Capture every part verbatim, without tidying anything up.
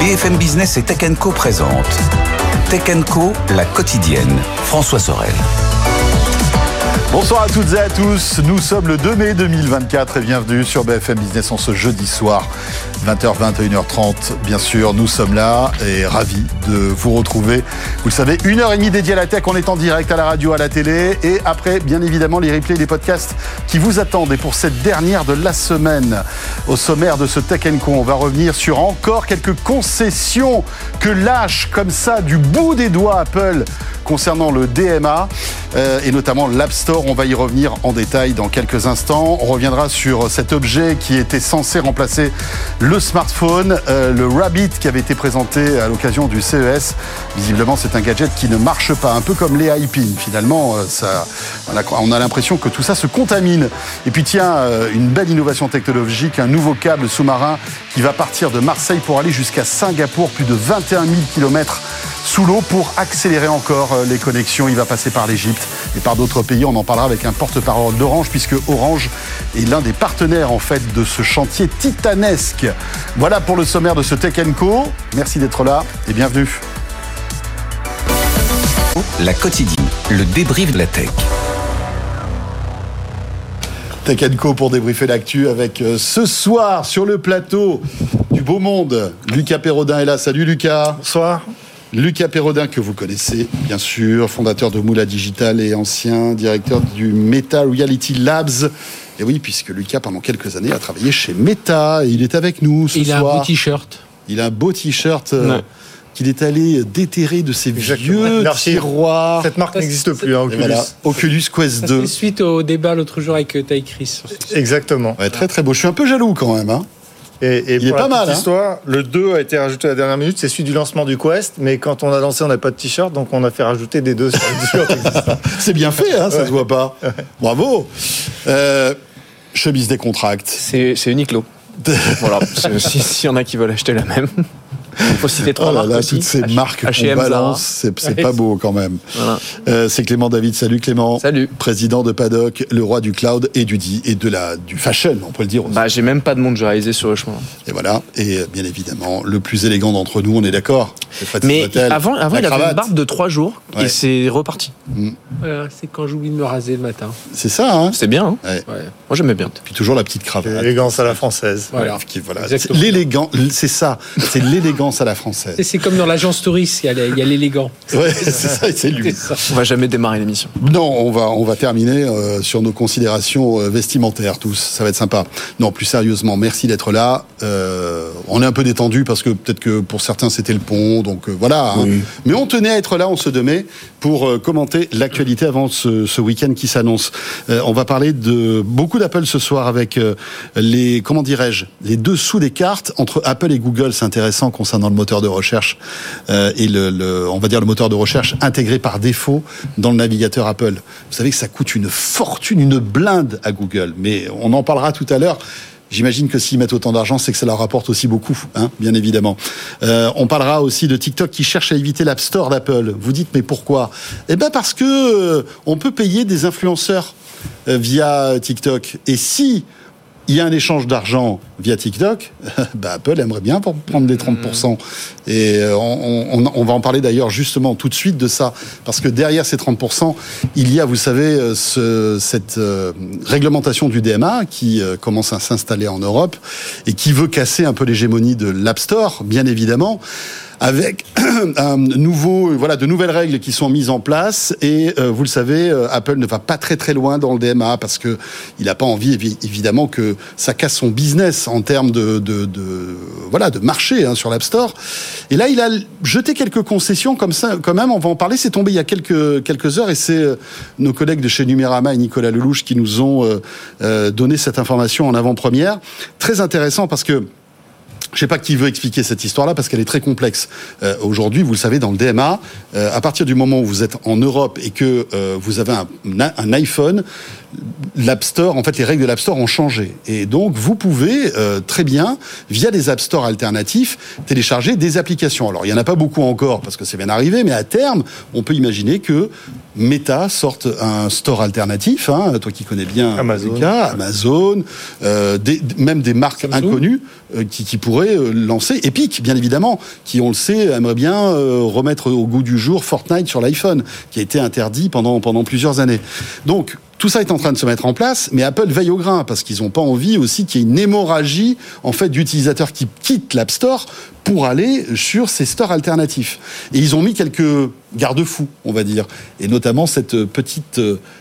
B F M Business et Tech and Co présente Tech and Co, la quotidienne. François Sorel. Bonsoir à toutes et à tous, nous sommes le deux mai deux mille vingt-quatre et bienvenue sur B F M Business en ce jeudi soir, vingt heures vingt, vingt et une heures trente. Bien sûr, nous sommes là et ravis de vous retrouver. Vous le savez, une heure et demie dédiée à la tech, on est en direct à la radio, à la télé et après, bien évidemment, les replays, les podcasts qui vous attendent. Et pour cette dernière de la semaine, au sommaire de ce Tech and Co, on va revenir sur encore quelques concessions que lâche comme ça du bout des doigts Apple concernant le D M A euh, et notamment l'App Store. On va y revenir en détail dans quelques instants. On reviendra sur cet objet qui était censé remplacer le smartphone, euh, le Rabbit qui avait été présenté à l'occasion du C E S. Visiblement, c'est un gadget qui ne marche pas, un peu comme les iPins. Finalement, euh, ça, on a, on a l'impression que tout ça se contamine. Et puis tiens, euh, une belle innovation technologique, un nouveau câble sous-marin qui va partir de Marseille pour aller jusqu'à Singapour, plus de vingt et un mille kilomètres sous l'eau pour accélérer encore les connexions. Il va passer par l'Égypte et par d'autres pays. On en parlera avec un porte-parole d'Orange puisque Orange est l'un des partenaires en fait de ce chantier titanesque. Voilà pour le sommaire de ce Tech and Co. Merci d'être là et bienvenue. La quotidienne, le débrief de la tech. Tech and Co pour débriefer l'actu avec euh, ce soir sur le plateau du beau monde. Lucas Perrodin est là. Salut Lucas. Bonsoir. Lucas Perrodin, que vous connaissez, bien sûr, fondateur de Moula Digital et ancien directeur du Meta Reality Labs. Et oui, puisque Lucas, pendant quelques années, a travaillé chez Meta et il est avec nous ce il soir. Il a un beau t-shirt. Il a un beau t-shirt euh, qu'il est allé déterrer de ses Exactement. vieux Merci. tiroirs. Cette marque n'existe plus, hein, Oculus. Voilà, Oculus Quest deux. C'est suite au débat l'autre jour avec Ty Chris. Exactement. Ouais, très très beau. Je suis un peu jaloux quand même, hein. Et, et il est pas mal. Hein. Histoire, le deux a été rajouté à la dernière minute, c'est celui du lancement du Quest, mais quand on a lancé, on n'avait pas de t-shirt, donc on a fait rajouter des deux sur le t-shirt. C'est bien fait, hein, ça ouais. se voit pas. Bravo. Euh, chemise des contracts. C'est, c'est Uniqlo. Voilà, s'il si y en a qui veulent acheter la même. Il faut citer trois oh là marques là, aussi. Toutes ces H- marques H et M, qu'on balance, c'est, c'est pas beau quand même. Voilà. Euh, c'est Clément David. Salut Clément. Salut. Président de Paddock, le roi du cloud et du et de la du fashion, on peut le dire aussi. Bah, j'ai même pas de montre réalisé sur le chemin. Et voilà. Et bien évidemment, le plus élégant d'entre nous, on est d'accord. Mais avant, avant il avait une barbe de trois jours ouais. et c'est reparti. Mmh. Voilà, c'est quand j'oublie de me raser le matin. C'est ça, hein. C'est bien. Hein ouais. Ouais. Moi j'aimais bien. Puis toujours la petite cravate. L'élégance à la française. Voilà. voilà. C'est l'élégant, c'est ça. C'est l'élégance à la française. C'est comme dans l'agence touriste, il y a, il y a l'élégant. Ouais, c'est ça, c'est lui. C'est ça. On va jamais démarrer l'émission. Non, on va, on va terminer euh, sur nos considérations euh, vestimentaires tous. Ça va être sympa. Non, plus sérieusement, merci d'être là. Euh, on est un peu détendu parce que peut-être que pour certains c'était le pont, donc euh, voilà. Hein. Oui. Mais on tenait à être là, on se met pour euh, commenter l'actualité avant ce, ce week-end qui s'annonce. Euh, on va parler de beaucoup d'Apple ce soir avec euh, les, comment dirais-je, les dessous des cartes entre Apple et Google. C'est intéressant concernant le moteur de recherche. Euh, et le, le, on va dire le moteur de recherche intégré par défaut dans le navigateur Apple. Vous savez que ça coûte une fortune, une blinde à Google, mais on en parlera tout à l'heure. J'imagine que s'ils mettent autant d'argent, c'est que ça leur rapporte aussi beaucoup, hein, bien évidemment. Euh, on parlera aussi de TikTok qui cherche à éviter l'App Store d'Apple. Vous dites, mais pourquoi ? Eh ben parce que euh, on peut payer des influenceurs euh, via TikTok. Et si il y a un échange d'argent via TikTok, bah Apple aimerait bien pour prendre les trente pour cent. Et on, on, on va en parler d'ailleurs justement tout de suite de ça. Parce que derrière ces trente pour cent, il y a, vous savez, ce, cette euh, réglementation du D M A qui euh, commence à s'installer en Europe et qui veut casser un peu l'hégémonie de l'App Store, bien évidemment, avec un nouveau, voilà, de nouvelles règles qui sont mises en place. Et euh, vous le savez, euh, Apple ne va pas très très loin dans le D M A parce que il n'a pas envie, évidemment, que ça casse son business en termes de, de, de voilà, de marché hein, sur l'App Store. Et là, il a jeté quelques concessions comme ça, quand même. On va en parler. C'est tombé il y a quelques quelques heures et c'est euh, nos collègues de chez Numérama et Nicolas Lelouch qui nous ont euh, euh, donné cette information en avant-première. Très intéressant parce que je ne sais pas qui veut expliquer cette histoire-là parce qu'elle est très complexe. Euh, aujourd'hui, vous le savez, dans le D M A, euh, à partir du moment où vous êtes en Europe et que euh, vous avez un, un iPhone, l'App Store, en fait, les règles de l'App Store ont changé. Et donc, vous pouvez euh, très bien, via des App Store alternatifs, télécharger des applications. Alors, il n'y en a pas beaucoup encore, parce que c'est bien arrivé, mais à terme, on peut imaginer que Meta sorte un store alternatif, hein, toi qui connais bien Amazon, Lucas, Amazon, euh, des, même des marques Samsung. inconnues euh, qui, qui pourraient euh, lancer, Epic, bien évidemment, qui, on le sait, aimerait bien euh, remettre au goût du jour Fortnite sur l'iPhone, qui a été interdit pendant, pendant plusieurs années. Donc, tout ça est en train de se mettre en place, mais Apple veille au grain parce qu'ils n'ont pas envie aussi qu'il y ait une hémorragie en fait d'utilisateurs qui quittent l'App Store pour aller sur ces stores alternatifs. Et ils ont mis quelques garde-fous, on va dire, et notamment cette petite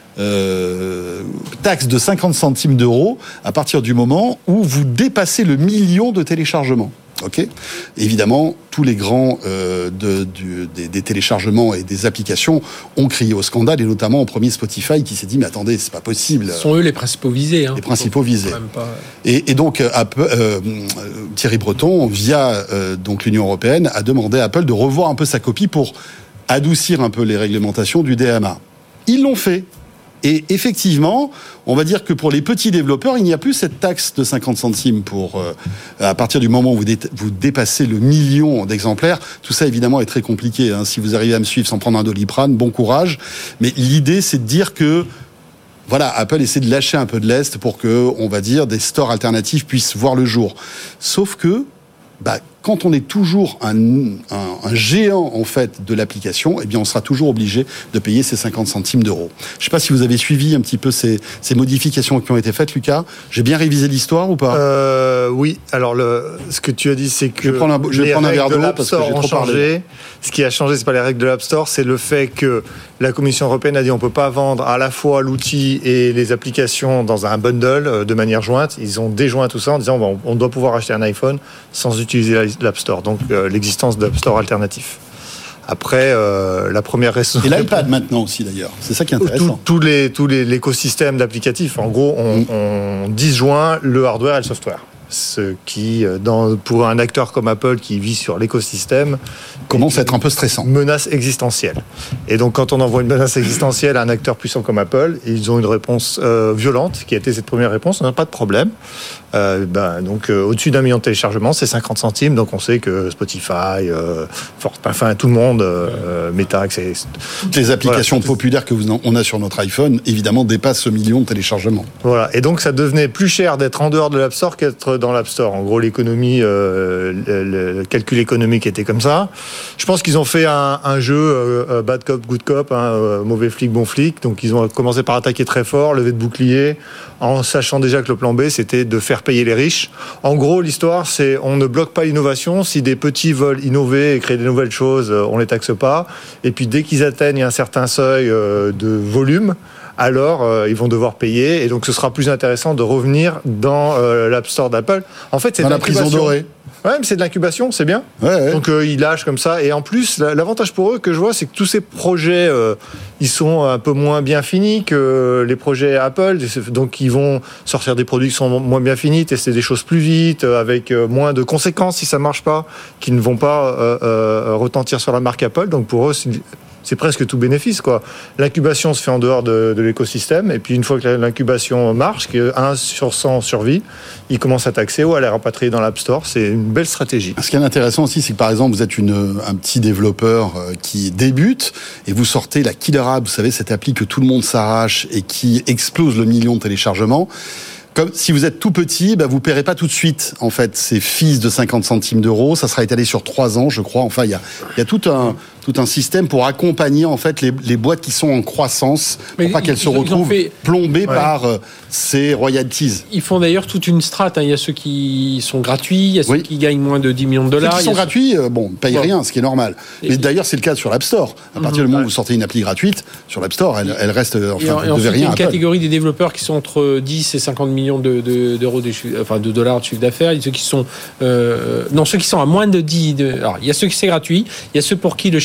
euh, taxe de cinquante centimes d'euros à partir du moment où vous dépassez le million de téléchargements. Ok. Évidemment, tous les grands euh, de, du, des, des téléchargements et des applications ont crié au scandale, et notamment au premier Spotify qui s'est dit mais attendez, c'est pas possible. Ce sont eux les principaux visés. Hein. Les principaux Donc, visés. quand même pas... Et, et donc Apple, euh, Thierry Breton, via euh, donc l'Union européenne, a demandé à Apple de revoir un peu sa copie pour adoucir un peu les réglementations du D M A. Ils l'ont fait. Et effectivement, on va dire que pour les petits développeurs, il n'y a plus cette taxe de cinquante centimes pour euh, à partir du moment où vous, dé- vous dépassez le million d'exemplaires. Tout ça, évidemment, est très compliqué. Hein. Si vous arrivez à me suivre sans prendre un Doliprane, bon courage. Mais l'idée, c'est de dire que voilà, Apple essaie de lâcher un peu de lest pour que, on va dire, des stores alternatifs puissent voir le jour. Sauf que, bah, quand on est toujours un, un, un géant en fait de l'application, eh bien on sera toujours obligé de payer ces cinquante centimes d'euros. Je ne sais pas si vous avez suivi un petit peu ces, ces modifications qui ont été faites, Lucas. J'ai bien révisé l'histoire ou pas euh, Oui. Alors le, ce que tu as dit, c'est que je vais prendre un, je vais les prendre un règles verre de d'eau l'App parce que Store j'ai ont trop parlé. changé. Ce qui a changé, c'est pas les règles de l'App Store, c'est le fait que la Commission européenne a dit on peut pas vendre à la fois l'outil et les applications dans un bundle de manière jointe. Ils ont déjoint tout ça en disant bon, on doit pouvoir acheter un iPhone sans utiliser l'App Store. Donc euh, l'existence d'App Store alternatif. Après, euh, la première raison. Et l'iPad maintenant aussi d'ailleurs. C'est ça qui est Tout, intéressant. tous les tous les l'écosystème d'applicatifs. En gros, on, Mm. on disjoint le hardware et le software. Ce qui, dans, pour un acteur comme Apple qui vit sur l'écosystème, Commence à être un peu stressant. menace existentielle. Et donc, quand on envoie une menace existentielle à un acteur puissant comme Apple, ils ont une réponse euh, violente, qui a été cette première réponse, on n'a pas de problème. Euh, ben, donc, euh, au-dessus d'un million de téléchargements, c'est cinquante centimes. Donc, on sait que Spotify, euh, Fort, enfin, tout le monde, euh, Meta, c'est Toutes les applications Voilà. populaires que vous en- on a sur notre iPhone, évidemment, dépassent ce million de téléchargements. Voilà, et donc ça devenait plus cher d'être en dehors de l'App Store qu'être dans l'App Store. En gros, l'économie, euh, le, le calcul économique était comme ça. Je pense qu'ils ont fait un, un jeu euh, bad cop, good cop, hein, euh, mauvais flic, bon flic. Donc ils ont commencé par attaquer très fort, lever de bouclier, en sachant déjà que le plan B, c'était de faire payer les riches. En gros, l'histoire, c'est on ne bloque pas l'innovation. Si des petits veulent innover et créer des nouvelles choses, on les taxe pas. Et puis dès qu'ils atteignent un certain seuil euh, de volume, alors euh, ils vont devoir payer, et donc ce sera plus intéressant de revenir dans euh, l'App Store d'Apple. En fait, c'est Dans de la prison l'incubation. dorée. Ouais, mais c'est de l'incubation, c'est bien. Ouais, ouais. Donc euh, ils lâchent comme ça, et en plus la- l'avantage pour eux que je vois, c'est que tous ces projets, euh, ils sont un peu moins bien finis que les projets Apple, donc ils vont sortir des produits qui sont moins bien finis, tester des choses plus vite, euh, avec euh, moins de conséquences si ça marche pas, qui ne vont pas euh, euh, retentir sur la marque Apple. Donc pour eux, c'est c'est presque tout bénéfice, quoi. L'incubation se fait en dehors de, de l'écosystème, et puis une fois que l'incubation marche, que un sur cent survit, ils commencent à taxer ou à les rapatrier dans l'App Store. C'est une belle stratégie. Ce qui est intéressant aussi, c'est que par exemple, vous êtes une, un petit développeur euh, qui débute et vous sortez la Killer App, vous savez, cette appli que tout le monde s'arrache et qui explose le million de téléchargements. Comme si vous êtes tout petit, bah, vous paierez pas tout de suite, en fait, ces fees de cinquante centimes d'euros. Ça sera étalé sur trois ans, je crois. Enfin, il y a, il y a tout un, tout un système pour accompagner, en fait, les, les boîtes qui sont en croissance, pour Mais pas qu'elles ils- se ils ont retrouvent fait- plombées Ouais. par euh, ces royalties. Ils font d'ailleurs toute une strate. Hein. Il y a ceux qui sont gratuits, il y a ceux Oui. qui gagnent moins de dix millions de Ceux dollars. qui il y sont a ceux- gratuits, euh, bon, payent Bon. rien, ce qui est normal. Et- Mais d'ailleurs, c'est le cas sur l'App Store. À partir du moment où Ouais. vous sortez une appli gratuite, sur l'App Store, elle, elle reste, euh, Et, en- enfin, et vous ensuite, devez il y a rien une à Apple. catégorie des développeurs qui sont entre dix et cinquante millions de, de- d'euros de, chiffre- enfin, de dollars de chiffre d'affaires. Il y a ceux qui sont, euh, non, ceux qui sont à moins de dix. De, alors, il y a ceux qui c'est gratuit. Il y a ceux pour qui le chiffre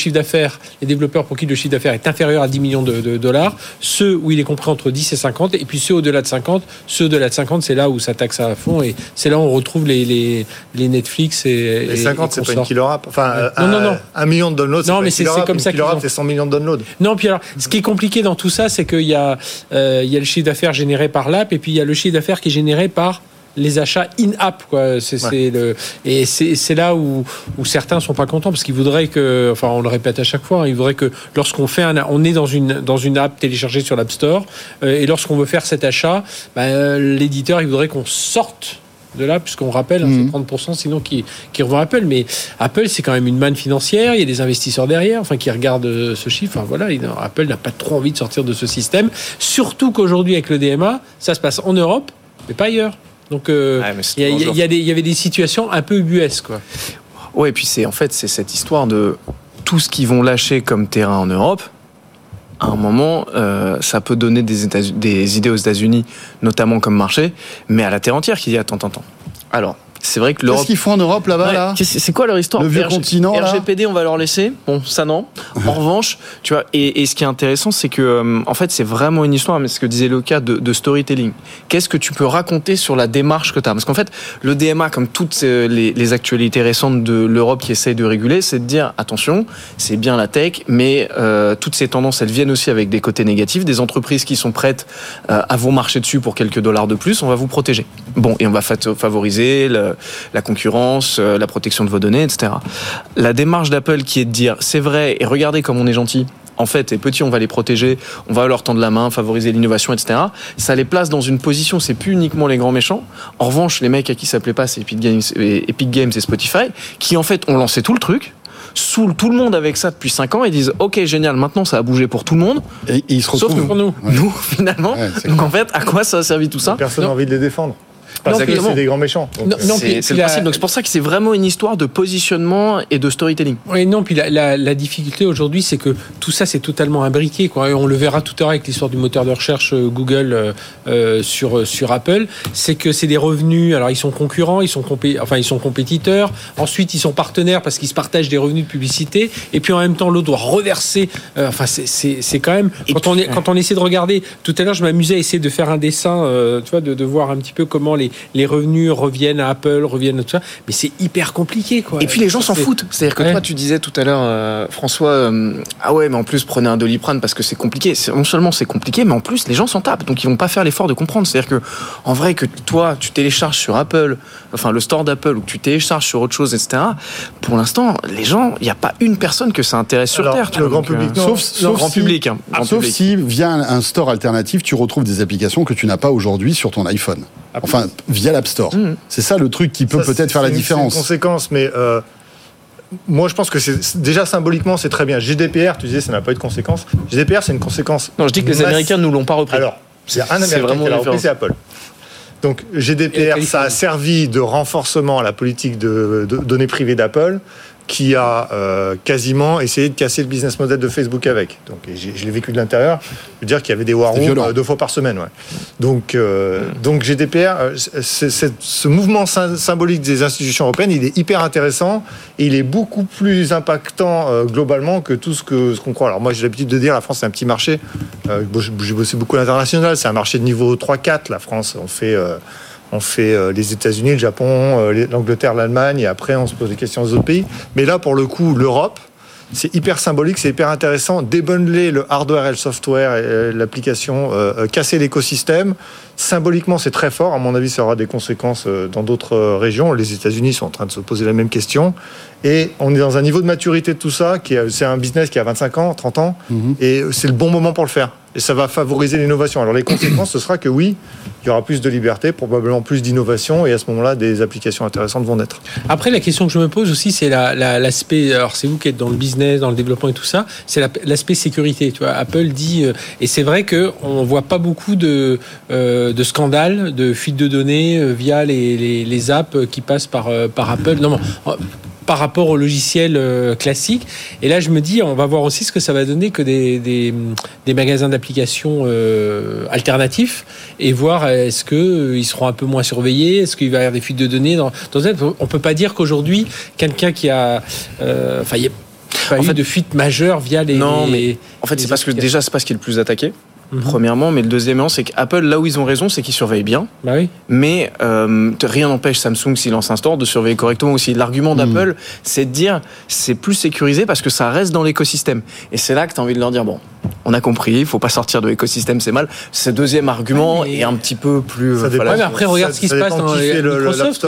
chiffre d'affaires, les développeurs pour qui le chiffre d'affaires est inférieur à dix millions de, de dollars, ceux où il est compris entre dix et cinquante, et puis ceux au-delà de cinquante, ceux au-delà de cinquante, c'est là où ça taxe à fond, et c'est là où on retrouve les, les, les Netflix et les cinquante, et c'est pas une killer app. Enfin, ouais. un, non, non, non. un million de downloads, c'est non, pas mais une c'est, killer c'est app. comme Une ça killer qu'ils app, ont... c'est cent millions de downloads. Non, puis alors, ce qui est compliqué dans tout ça, c'est qu'il y a, euh, il y a le chiffre d'affaires généré par l'app, et puis il y a le chiffre d'affaires qui est généré par les achats in-app, quoi. C'est, ouais. c'est le, et c'est, c'est là où, où certains sont pas contents, parce qu'ils voudraient que, enfin, on le répète à chaque fois, hein, ils voudraient que lorsqu'on fait un, on est dans une, dans une app téléchargée sur l'App Store, euh, et lorsqu'on veut faire cet achat, bah, euh, l'éditeur, il voudrait qu'on sorte de là, puisqu'on rappelle, mmh. c'est trente pour cent sinon qui, qui revend Apple. Mais Apple, c'est quand même une manne financière, il y a des investisseurs derrière, enfin, qui regardent ce chiffre. Enfin, voilà, Apple n'a pas trop envie de sortir de ce système, surtout qu'aujourd'hui, avec le D M A, ça se passe en Europe, mais pas ailleurs. Donc, euh, ouais, il y, y, y, y, y avait des situations un peu ubuesques, quoi. Ouais, et puis c'est, en fait, c'est cette histoire de tout ce qu'ils vont lâcher comme terrain en Europe. À un moment, euh, ça peut donner des, États- des idées aux États-Unis, notamment comme marché, mais à la terre entière qui dit attends, attends. Alors, c'est vrai que l'Europe. Qu'est-ce qu'ils font en Europe là-bas, ouais, là C'est quoi leur histoire? Le vieux R G... continent, là R G P D, on va leur laisser. Bon, ça non. En revanche, tu vois, et, et ce qui est intéressant, c'est que, euh, en fait, c'est vraiment une histoire, mais ce que disait Luca, de, de storytelling. Qu'est-ce que tu peux raconter sur la démarche que tu as? Parce qu'en fait, le D M A, comme toutes les, les actualités récentes de l'Europe qui essaye de réguler, c'est de dire attention, c'est bien la tech, mais euh, toutes ces tendances, elles viennent aussi avec des côtés négatifs, des entreprises qui sont prêtes euh, à vous marcher dessus pour quelques dollars de plus, on va vous protéger. Bon, et on va favoriser le, la concurrence, la protection de vos données, et cetera. La démarche d'Apple qui est de dire c'est vrai, et regardez comme on est gentil, en fait, les petits, on va les protéger, on va leur tendre la main, favoriser l'innovation, et cetera. Ça les place dans une position, c'est plus uniquement les grands méchants. En revanche, les mecs à qui ça plaît pas, c'est Epic Games, Epic Games et Spotify, qui en fait ont lancé tout le truc, saoulent tout le monde avec ça depuis cinq ans et disent ok, génial, maintenant ça a bougé pour tout le monde, et, et ils se retrouvent sauf pour nous. Ouais. Nous, finalement. Ouais, donc clair. En fait, à quoi ça a servi tout ça? Personne n'a envie de les défendre. Parce non, que c'est des grands méchants. Non, non, c'est, puis, c'est puis le la... principe. Donc c'est pour ça que c'est vraiment une histoire de positionnement et de storytelling. Oui, non, puis la, la, la difficulté aujourd'hui, c'est que tout ça, c'est totalement imbriqué, quoi. Et on le verra tout à l'heure avec l'histoire du moteur de recherche Google euh, sur, sur Apple. C'est que c'est des revenus, alors ils sont concurrents, ils sont, compé... enfin, ils sont compétiteurs. Ensuite, ils sont partenaires parce qu'ils se partagent des revenus de publicité. Et puis en même temps, l'autre doit reverser. Euh, enfin, c'est, c'est, c'est quand même. Quand on, est, quand on essaie de regarder, tout à l'heure, je m'amusais à essayer de faire un dessin, euh, tu vois, de, de voir un petit peu comment les, les revenus reviennent à Apple, reviennent à tout ça, mais c'est hyper compliqué, quoi. Et puis les gens s'en c'est... foutent. C'est-à-dire que ouais. toi, tu disais tout à l'heure, euh, François, euh, ah ouais, mais en plus prenez un Doliprane parce que c'est compliqué. C'est, non seulement c'est compliqué, mais en plus les gens s'en tapent, donc ils vont pas faire l'effort de comprendre. C'est-à-dire que, en vrai, que toi, tu télécharges sur Apple, enfin le store d'Apple, ou que tu télécharges sur autre chose, et cetera. Pour l'instant, les gens, il n'y a pas une personne que ça intéresse sur Alors, Terre. Le grand public, non. Sauf, sauf grand si, public, hein, grand sauf public. si via un, un store alternatif, tu retrouves des applications que tu n'as pas aujourd'hui sur ton iPhone. Enfin, via l'App Store. Mmh. C'est ça le truc qui peut ça, peut-être faire la différence. C'est une conséquence, mais euh, moi je pense que c'est déjà symboliquement c'est très bien. G D P R, tu disais, ça n'a pas eu de conséquences. G D P R, c'est une conséquence. Non, je dis que les Américains ne nous l'ont pas repris. Alors, c'est un Américain qui l'a repris, c'est Apple. Donc G D P R, ça a servi de renforcement à la politique de, de données privées d'Apple, qui a euh, quasiment essayé de casser le business model de Facebook avec. Donc, j'ai, je l'ai vécu de l'intérieur. Je veux dire qu'il y avait des war rooms euh, deux fois par semaine. Ouais. Donc, euh, mmh. donc G D P R, c'est, c'est, ce mouvement symbolique des institutions européennes, il est hyper intéressant et il est beaucoup plus impactant euh, globalement que tout ce, que, ce qu'on croit. Alors moi, j'ai l'habitude de dire la France, c'est un petit marché. Euh, j'ai bossé beaucoup à l'international. C'est un marché de niveau trois quatre, la France. On fait... Euh, On fait euh, les États-Unis, le Japon, euh, l'Angleterre, l'Allemagne, et après on se pose des questions aux autres pays. Mais là, pour le coup, l'Europe, c'est hyper symbolique, c'est hyper intéressant. Débundeler le hardware et le software, et l'application, euh, casser l'écosystème. Symboliquement, c'est très fort. À mon avis, ça aura des conséquences dans d'autres régions. Les États-Unis sont en train de se poser la même question. Et on est dans un niveau de maturité de tout ça, qui est, c'est un business qui a vingt-cinq ans, trente ans, mmh. et c'est le bon moment pour le faire. Et ça va favoriser l'innovation. Alors les conséquences, ce sera que oui, il y aura plus de liberté, probablement plus d'innovation, et à ce moment-là, des applications intéressantes vont naître. Après, la question que je me pose aussi, c'est la, la, l'aspect. Alors c'est vous qui êtes dans le business, dans le développement et tout ça. C'est la, l'aspect sécurité. Tu vois, Apple dit, euh, et c'est vrai que on voit pas beaucoup de euh, de scandales, de fuites de données euh, via les, les les apps qui passent par euh, par Apple. Non, non euh, par rapport au logiciel euh, classique. Et là, je me dis, on va voir aussi ce que ça va donner que des, des, des magasins d'applications euh, alternatifs et voir est-ce qu'ils euh, seront un peu moins surveillés, est-ce qu'il va y avoir des fuites de données. Dans, dans on ne peut pas dire qu'aujourd'hui, quelqu'un qui a... Euh, enfin, il y a pas en eu fait, de fuite majeure via les. non, les, mais en fait, les c'est parce que déjà, c'est pas ce qui est le plus attaqué. Mm-hmm. Premièrement, mais le deuxièmement, c'est qu'Apple, là où ils ont raison, c'est qu'ils surveillent bien. Bah oui. Mais euh, rien n'empêche Samsung, s'il lance un store, de surveiller correctement aussi. L'argument d'Apple, mmh. c'est de dire c'est plus sécurisé parce que ça reste dans l'écosystème. Et c'est là que tu as envie de leur dire bon, on a compris, il faut pas sortir de l'écosystème, c'est mal. Ce deuxième argument ouais, est un petit peu plus. Ça dépend. Ouais, mais après, regarde ça, ce qui se passe dans les le, Microsoft.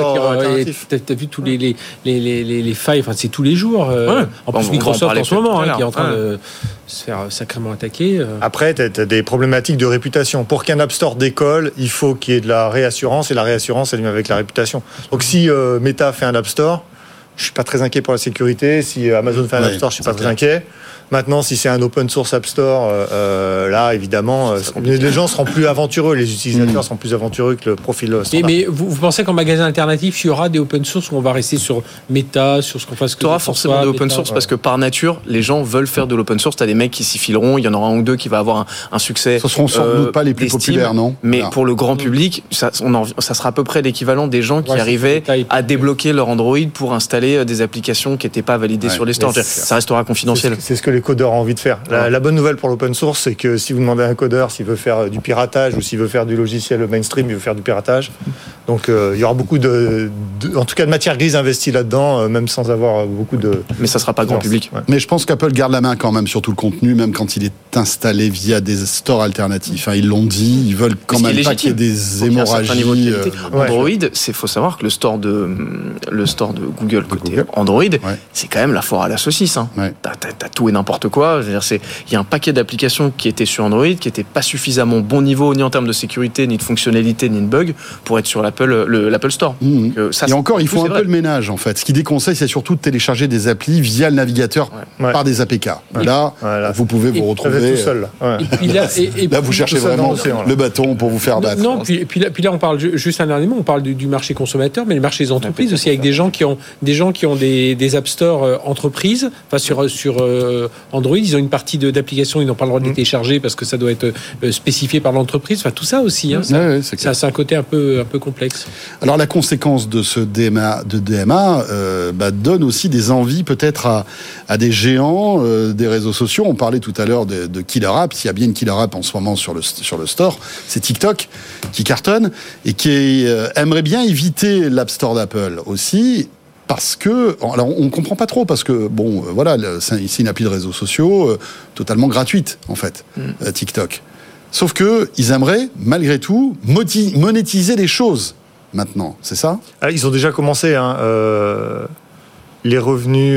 Tu as vu tous les, les, les, les, les, les failles, enfin, c'est tous les jours. Euh, ouais. En plus, bon, Microsoft en, en ce moment, hein, qui est en train ouais. de se faire sacrément attaquer. Euh. Après, tu as des problématiques de réputation. Pour qu'un App Store décolle, il faut qu'il y ait de la réassurance, et la réassurance, elle vient avec la réputation. Donc si euh, Meta fait un App Store, je suis pas très inquiet pour la sécurité. Si Amazon fait un ouais, App Store, je suis pas très inquiet. Maintenant, si c'est un open source App Store, euh, là, évidemment, les gens seront plus aventureux, les utilisateurs mmh. seront plus aventureux que le profil standard. Mais, mais vous, vous pensez qu'en magasin alternatif, il y aura des open source ou on va rester sur Meta, sur ce qu'on fasse que tu auras forcément des open source ouais. parce que par nature, les gens veulent faire de l'open source. Tu as des mecs qui s'y fileront, il y en aura un ou deux qui va avoir un, un succès. Ce seront sans euh, doute pas les plus populaires, non? Mais non. Pour le grand public, ça, on en, ça sera à peu près l'équivalent des gens qui ouais, arrivaient à débloquer leur Android pour installer des applications qui n'étaient pas validées ouais, sur les stores. Ça restera confidentiel. C'est ce que les codeurs ont envie de faire. La, la bonne nouvelle pour l'open source, c'est que si vous demandez à un codeur s'il veut faire du piratage ou s'il veut faire du logiciel mainstream, il veut faire du piratage. Donc euh, il y aura beaucoup de, de, en tout cas de matière grise investie là-dedans, euh, même sans avoir beaucoup de. Mais ça sera pas grand public. Ouais. Mais je pense qu'Apple garde la main quand même sur tout le contenu, même quand il est installé via des stores alternatifs. Enfin, ils l'ont dit, ils veulent quand même pas qu'il y ait des hémorragies. Euh... Android, c'est faut savoir que le store de le store de Google côté Google. Android, ouais. c'est quand même la foire à la saucisse. Hein. Ouais. T'as, t'as, t'as tout et n'importe quoi. C'est-à-dire, c'est il y a un paquet d'applications qui étaient sur Android, qui n'étaient pas suffisamment bon niveau ni en termes de sécurité, ni de fonctionnalité, ni de bug pour être sur l'Apple, le, l'Apple Store. Mmh. Donc, euh, ça, et encore, il faut un vrai. peu le ménage en fait. Ce qu'il déconseille, c'est surtout de télécharger des applis via le navigateur ouais. par des A P K. Ouais. Là, voilà. vous pouvez vous retrouver tout seul. Là, ouais. et puis là, et, et là vous cherchez vraiment océan, le bâton pour vous faire battre. Non, puis, puis, là, puis là, on parle juste un dernier mot. On parle du, du marché consommateur, mais le marché des entreprises aussi, avec des gens qui ont des gens qui ont des, des App Store euh, entreprises. Enfin, sur sur euh, Android, ils ont une partie de, d'applications, ils n'ont pas le droit de les télécharger parce que ça doit être euh, spécifié par l'entreprise. Enfin, tout ça aussi. Hein, ça, ouais, ouais, c'est, ça, c'est un côté un peu un peu complexe. Alors la conséquence de ce D M A, de D M A euh, bah, donne aussi des envies peut-être à, à des géants euh, des réseaux sociaux. On parlait tout à l'heure de, de killer app. S'il y a bien une killer app en ce moment sur le, sur le store, c'est TikTok qui cartonne et qui euh, aimerait bien éviter l'App Store d'Apple aussi. Parce que, alors on ne comprend pas trop, parce que, bon, euh, voilà, c'est une appli de réseaux sociaux euh, totalement gratuite, en fait, mm. euh, TikTok. Sauf qu'ils aimeraient, malgré tout, moti- monétiser les choses, maintenant, c'est ça ? Ah, ils ont déjà commencé, hein, euh, les revenus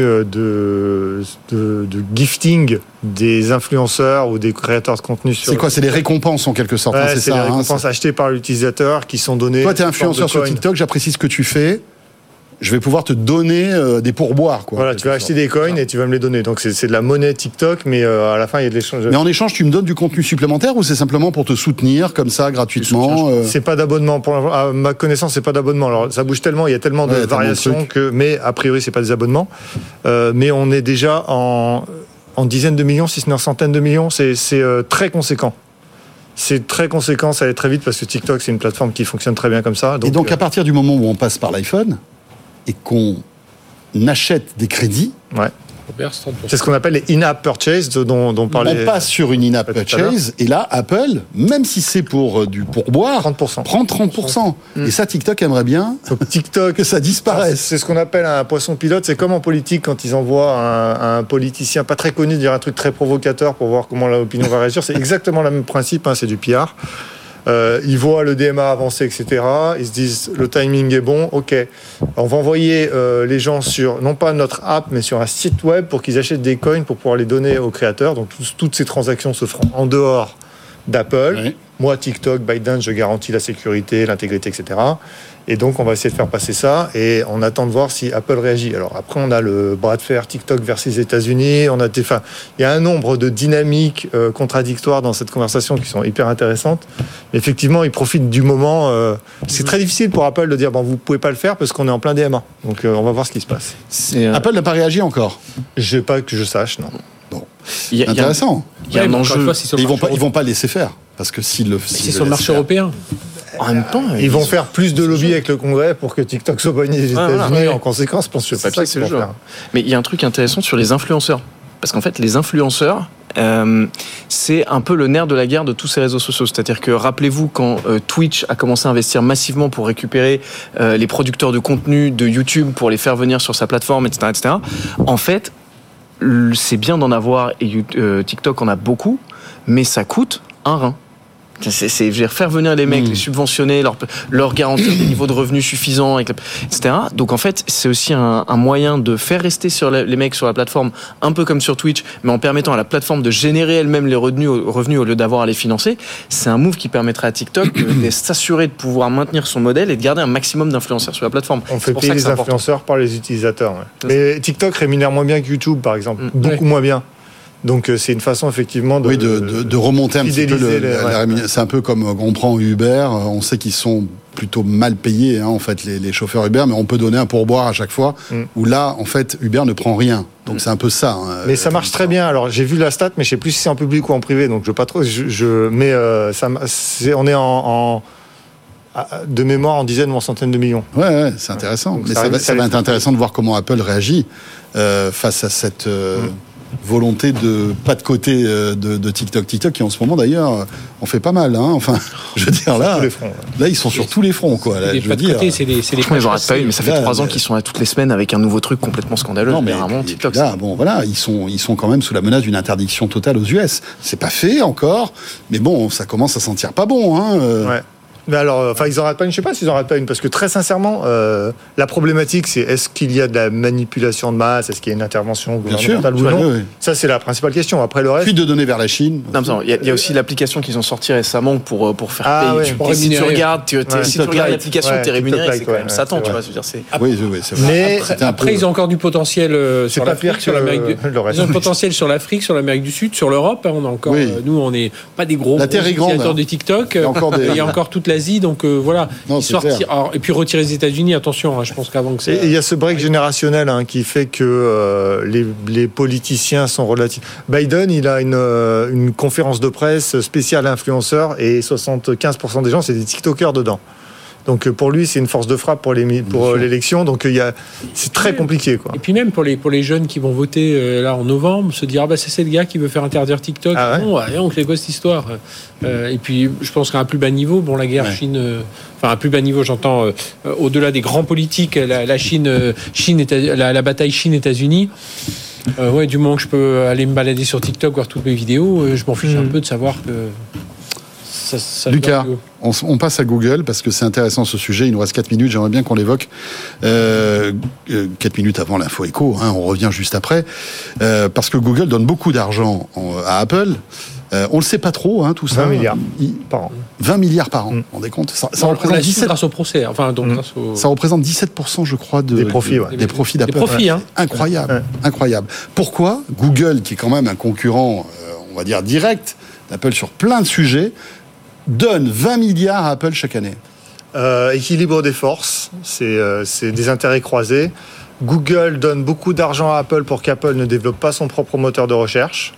de, de, de gifting des influenceurs ou des créateurs de contenu sur... C'est quoi ? C'est les récompenses, en quelque sorte, ouais, hein, c'est, c'est ça, les récompenses hein, achetées par l'utilisateur qui sont données... Toi, tu es influenceur sur TikTok, j'apprécie ce que tu fais. Je vais pouvoir te donner euh, des pourboires, quoi. Voilà, tu vas acheter des coins et tu vas me les donner. Donc c'est, c'est de la monnaie TikTok, mais euh, à la fin il y a de l'échange. Mais en échange, tu me donnes du contenu supplémentaire ou c'est simplement pour te soutenir comme ça gratuitement euh... C'est pas d'abonnement. Pour à ma connaissance, c'est pas d'abonnement. Alors ça bouge tellement, il y a tellement de ouais, variations tellement de que, mais a priori c'est pas des abonnements. Euh, mais on est déjà en en dizaines de millions, si ce n'est en centaines de millions. C'est c'est euh, très conséquent. C'est très conséquent, ça allait très vite parce que TikTok c'est une plateforme qui fonctionne très bien comme ça. Donc, et donc à partir du moment où on passe par l'iPhone et qu'on achète des crédits, ouais. c'est ce qu'on appelle les in-app purchase dont, dont parlait. On passe sur une in-app purchase et là, Apple, même si c'est pour du pourboire, trente pour cent. Prend trente pour cent. Mmh. Et ça, TikTok aimerait bien Donc, TikTok, que ça disparaisse. C'est ce qu'on appelle un poisson pilote. C'est comme en politique quand ils envoient un, un politicien pas très connu dire un truc très provocateur pour voir comment l'opinion va réagir. C'est exactement le même principe, hein, c'est du P R. Euh, ils voient le D M A avancer, et cetera. Ils se disent le timing est bon, ok. On va envoyer euh, les gens sur, non pas notre app, mais sur un site web pour qu'ils achètent des coins pour pouvoir les donner aux créateurs. Donc tout, toutes ces transactions se feront en dehors d'Apple. Oui. Moi, TikTok, ByteDance, je garantis la sécurité, l'intégrité, et cetera. Et donc, on va essayer de faire passer ça et on attend de voir si Apple réagit. Alors après, on a le bras de fer TikTok versus les États-Unis. On a des, enfin, il y a un nombre de dynamiques euh, contradictoires dans cette conversation qui sont hyper intéressantes. Effectivement, ils profitent du moment. Euh, c'est très difficile pour Apple de dire bon, vous pouvez pas le faire parce qu'on est en plein D M A. Donc, euh, on va voir ce qui se passe. C'est, euh... Apple n'a pas réagi encore. Je pas que je sache, non. Bon, il y a, intéressant. Il y a, il y a un enjeu. Fois, si ils vont pas, ils vont pas laisser faire parce que s'ils le, s'ils c'est le sur le marché faire. Européen. En même temps, ils, ils vont faire plus de lobby avec le Congrès pour que TikTok soit banni des États-Unis. Ah, voilà, ouais. En conséquence, je pense que c'est, c'est ça que c'est le jeu. Mais il y a un truc intéressant sur les influenceurs. Parce qu'en fait, les influenceurs, euh, c'est un peu le nerf de la guerre de tous ces réseaux sociaux. C'est-à-dire que, rappelez-vous, quand euh, Twitch a commencé à investir massivement pour récupérer euh, les producteurs de contenu de YouTube pour les faire venir sur sa plateforme, et cetera, et cetera. En fait, c'est bien d'en avoir, et euh, TikTok en a beaucoup, mais ça coûte un rein. C'est, c'est je veux dire, faire venir les mecs, mmh. les subventionner, leur, leur garantir des niveaux de revenus suffisants, et cetera. Donc en fait, c'est aussi un, un moyen de faire rester sur les, les mecs sur la plateforme, un peu comme sur Twitch, mais en permettant à la plateforme de générer elle-même les revenus, revenus au lieu d'avoir à les financer. C'est un move qui permettra à TikTok de, de s'assurer de pouvoir maintenir son modèle et de garder un maximum d'influenceurs sur la plateforme. On fait payer les influenceurs important. Par les utilisateurs. Ouais. Mais TikTok rémunère moins bien que YouTube, par exemple. Mmh. Beaucoup ouais. moins bien. Donc c'est une façon effectivement de, oui, de, de, de remonter un petit peu le, les, la, ouais, la rémunération. C'est un peu comme on prend Uber, on sait qu'ils sont plutôt mal payés hein, en fait les, les chauffeurs Uber, mais on peut donner un pourboire à chaque fois. Mm. Où là en fait Uber ne prend rien. Donc mm. c'est un peu ça. Hein, mais ça marche très bien. Alors j'ai vu la stat, mais je sais plus si c'est en public ou en privé, donc je veux pas trop. Je, je mais euh, ça, c'est, on est en, en de mémoire en dizaines ou en centaines de millions. Ouais, ouais c'est intéressant. Donc, mais ça, ça, va, ça va être intéressant de voir comment Apple réagit euh, face à cette. Euh, mm. volonté de pas de côté de, de TikTok. TikTok qui en ce moment d'ailleurs on fait pas mal. Hein. Enfin, je veux dire là, les fronts, ouais. là ils sont sur tous les fronts quoi. Là, les je pas veux de dire. côté, c'est les, c'est les Franchement, ils n'auraient pas eu, mais ça fait trois ans qu'ils sont là toutes les semaines avec un nouveau truc complètement scandaleux. Non, mais vraiment, TikTok. Là, bon voilà, ils sont ils sont quand même sous la menace d'une interdiction totale aux U S. C'est pas fait encore, mais bon, ça commence à sentir pas bon. Hein. Ouais. Mais alors, enfin, ils en ratent pas une. Je sais pas s'ils en ratent pas une, parce que très sincèrement, euh, la problématique, c'est est-ce qu'il y a de la manipulation de masse, est-ce qu'il y a une intervention gouvernementale ou non. Oui, oui. Ça, c'est la principale question. Après le reste, fuite de données vers la Chine. Non, il y, y a aussi l'application qu'ils ont sortie récemment pour pour faire ah, payer. Ouais. Tu, pour si tu regardes, tu, ouais. si tu regardes l'application, ouais, t'es rémunéré. Like, c'est quand ouais, même ouais, Satan, tu vois. Je veux dire, c'est. Oui, oui, c'est vrai. Mais après, après peu... ils ont encore du potentiel euh, sur l'Afrique, sur l'Amérique. Du... Ils ont du potentiel sur l'Afrique, sur l'Amérique du Sud, sur l'Europe. On a encore. Nous, on n'est pas des gros utilisateurs de TikTok. Il y a encore toute l'Asie, donc voilà. Non, sortir, alors, et puis retirer les États-Unis, attention, hein, je pense qu'avant que ça. Il y a ce break générationnel hein, qui fait que euh, les, les politiciens sont relatifs. Biden, il a une, euh, une conférence de presse spéciale influenceur et soixante-quinze pour cent des gens, c'est des TikTokers dedans. Donc pour lui, c'est une force de frappe pour, les, pour l'élection. Donc il y a, c'est très compliqué, quoi. Et puis même pour les, pour les jeunes qui vont voter euh, là en novembre, se dire ah bah c'est le gars qui veut faire interdire TikTok. Ah ouais. Bon, ouais, donc les gosses histoire. Euh, et puis je pense qu'à un plus bas niveau, bon la guerre ouais. Chine, euh, enfin à plus bas niveau, j'entends euh, au-delà des grands politiques, la, la Chine, euh, Chine, États, la, la bataille Chine-États-Unis. Euh, ouais, du moment que je peux aller me balader sur TikTok, voir toutes mes vidéos, euh, je m'en fiche mmh. un peu de savoir que. Ça, ça Lucas, on, on passe à Google parce que c'est intéressant ce sujet. Il nous reste quatre minutes, j'aimerais bien qu'on l'évoque. Euh, quatre minutes avant l'info écho, hein, on revient juste après. Euh, parce que Google donne beaucoup d'argent en, à Apple. Euh, on ne le sait pas trop, hein, tout ça. vingt milliards par an. vingt milliards par an, mm. on est compte ça, ça représente dix-sept grâce au procès. Enfin, donc, mm. grâce au... Ça représente dix-sept pour cent, je crois, de, des profits, de, ouais. des profits d'Apple. Des profits, hein. Incroyable, ouais. incroyable. Pourquoi Google, qui est quand même un concurrent, euh, on va dire direct d'Apple sur plein de sujets, donne vingt milliards à Apple chaque année? euh, Équilibre des forces, c'est, euh, c'est des intérêts croisés. Google donne beaucoup d'argent à Apple pour qu'Apple ne développe pas son propre moteur de recherche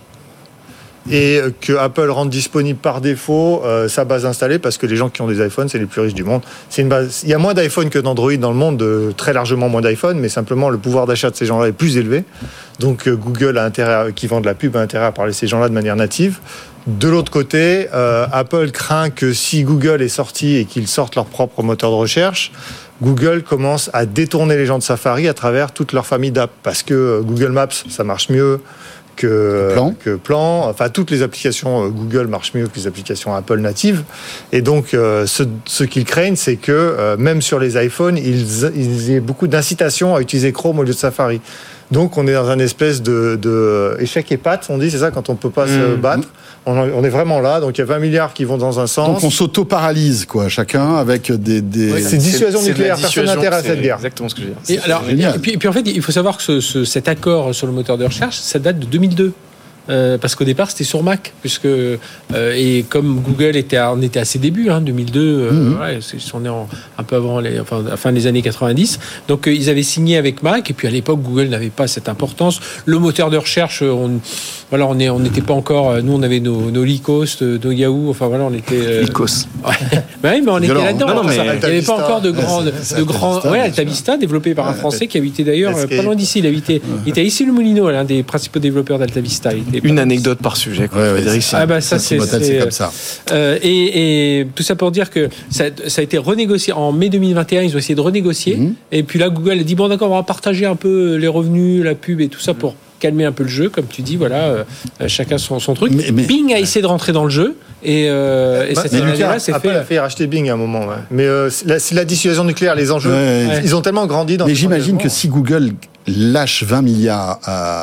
et que Apple rende disponible par défaut euh, sa base installée, parce que les gens qui ont des iPhones, c'est les plus riches du monde. C'est une base... Il y a moins d'iPhone que d'Android dans le monde, de... très largement moins d'iPhone, mais simplement le pouvoir d'achat de ces gens-là est plus élevé. Donc euh, Google a intérêt, à... qui vend de la pub, a intérêt à parler de ces gens-là de manière native. De l'autre côté, euh, Apple craint que si Google est sorti et qu'ils sortent leur propre moteur de recherche, Google commence à détourner les gens de Safari à travers toute leur famille d'apps, parce que Google Maps, ça marche mieux que Plan. que Plan. Enfin, toutes les applications Google marchent mieux que les applications Apple natives. Et donc, euh, ce, ce qu'ils craignent, c'est que euh, même sur les iPhones, ils, ils aient beaucoup d'incitation à utiliser Chrome au lieu de Safari. Donc, on est dans un espèce de, de échec et patte, on dit, c'est ça, quand on ne peut pas mmh. se battre. On, on est vraiment là, donc il y a vingt milliards qui vont dans un sens. Donc on s'auto-paralyse, quoi, chacun, avec des... des... Oui, c'est dissuasion c'est, nucléaire, c'est personne n'intéresse à cette guerre. Exactement ce que je veux dire. Et, alors, et, puis, et puis en fait, il faut savoir que ce, ce, cet accord sur le moteur de recherche, ça date de deux mille deux. euh, parce qu'au départ c'était sur Mac, puisque euh, et comme Google était, à, on était à ses débuts, hein, deux mille deux, euh, mmh. ouais, c'est, on est en, un peu avant les, enfin, à la fin des années quatre-vingt-dix. Donc euh, ils avaient signé avec Mac, et puis à l'époque Google n'avait pas cette importance. Le moteur de recherche, on, voilà, on est, on n'était pas encore. Nous, on avait nos, nos Lycos, nos Yahoo. Enfin voilà, on était. Euh, Lycos. Ouais. Bah oui, mais on était violent, là-dedans. Non, non, mais il n'y avait pas encore de grands, de, de grands. Ouais, Altavista, développé par un Français qui habitait d'ailleurs pas loin d'ici. Il habitait, il était ici le Moulineau, l'un des principaux développeurs d'Altavista. Une anecdote par sujet, quoi. Ouais, ouais, Frédéric. Ah bah ça c'est, c'est, c'est comme ça. Euh, et, et tout ça pour dire que ça, ça a été renégocié en mai deux mille vingt et un. Ils ont essayé de renégocier. Mm-hmm. Et puis là, Google a dit bon d'accord, on va partager un peu les revenus, la pub et tout ça pour calmer un peu le jeu, comme tu dis, voilà, euh, chacun son, son truc. Mais, mais, Bing a essayé de rentrer dans le jeu et, euh, et bah, cette année-là, c'est Apple fait. a fait racheter Bing à un moment, ouais. Mais euh, c'est, la, c'est la dissuasion nucléaire, les enjeux, ouais, ouais. Ils ont tellement grandi dans. Mais j'imagine que si Google lâche vingt milliards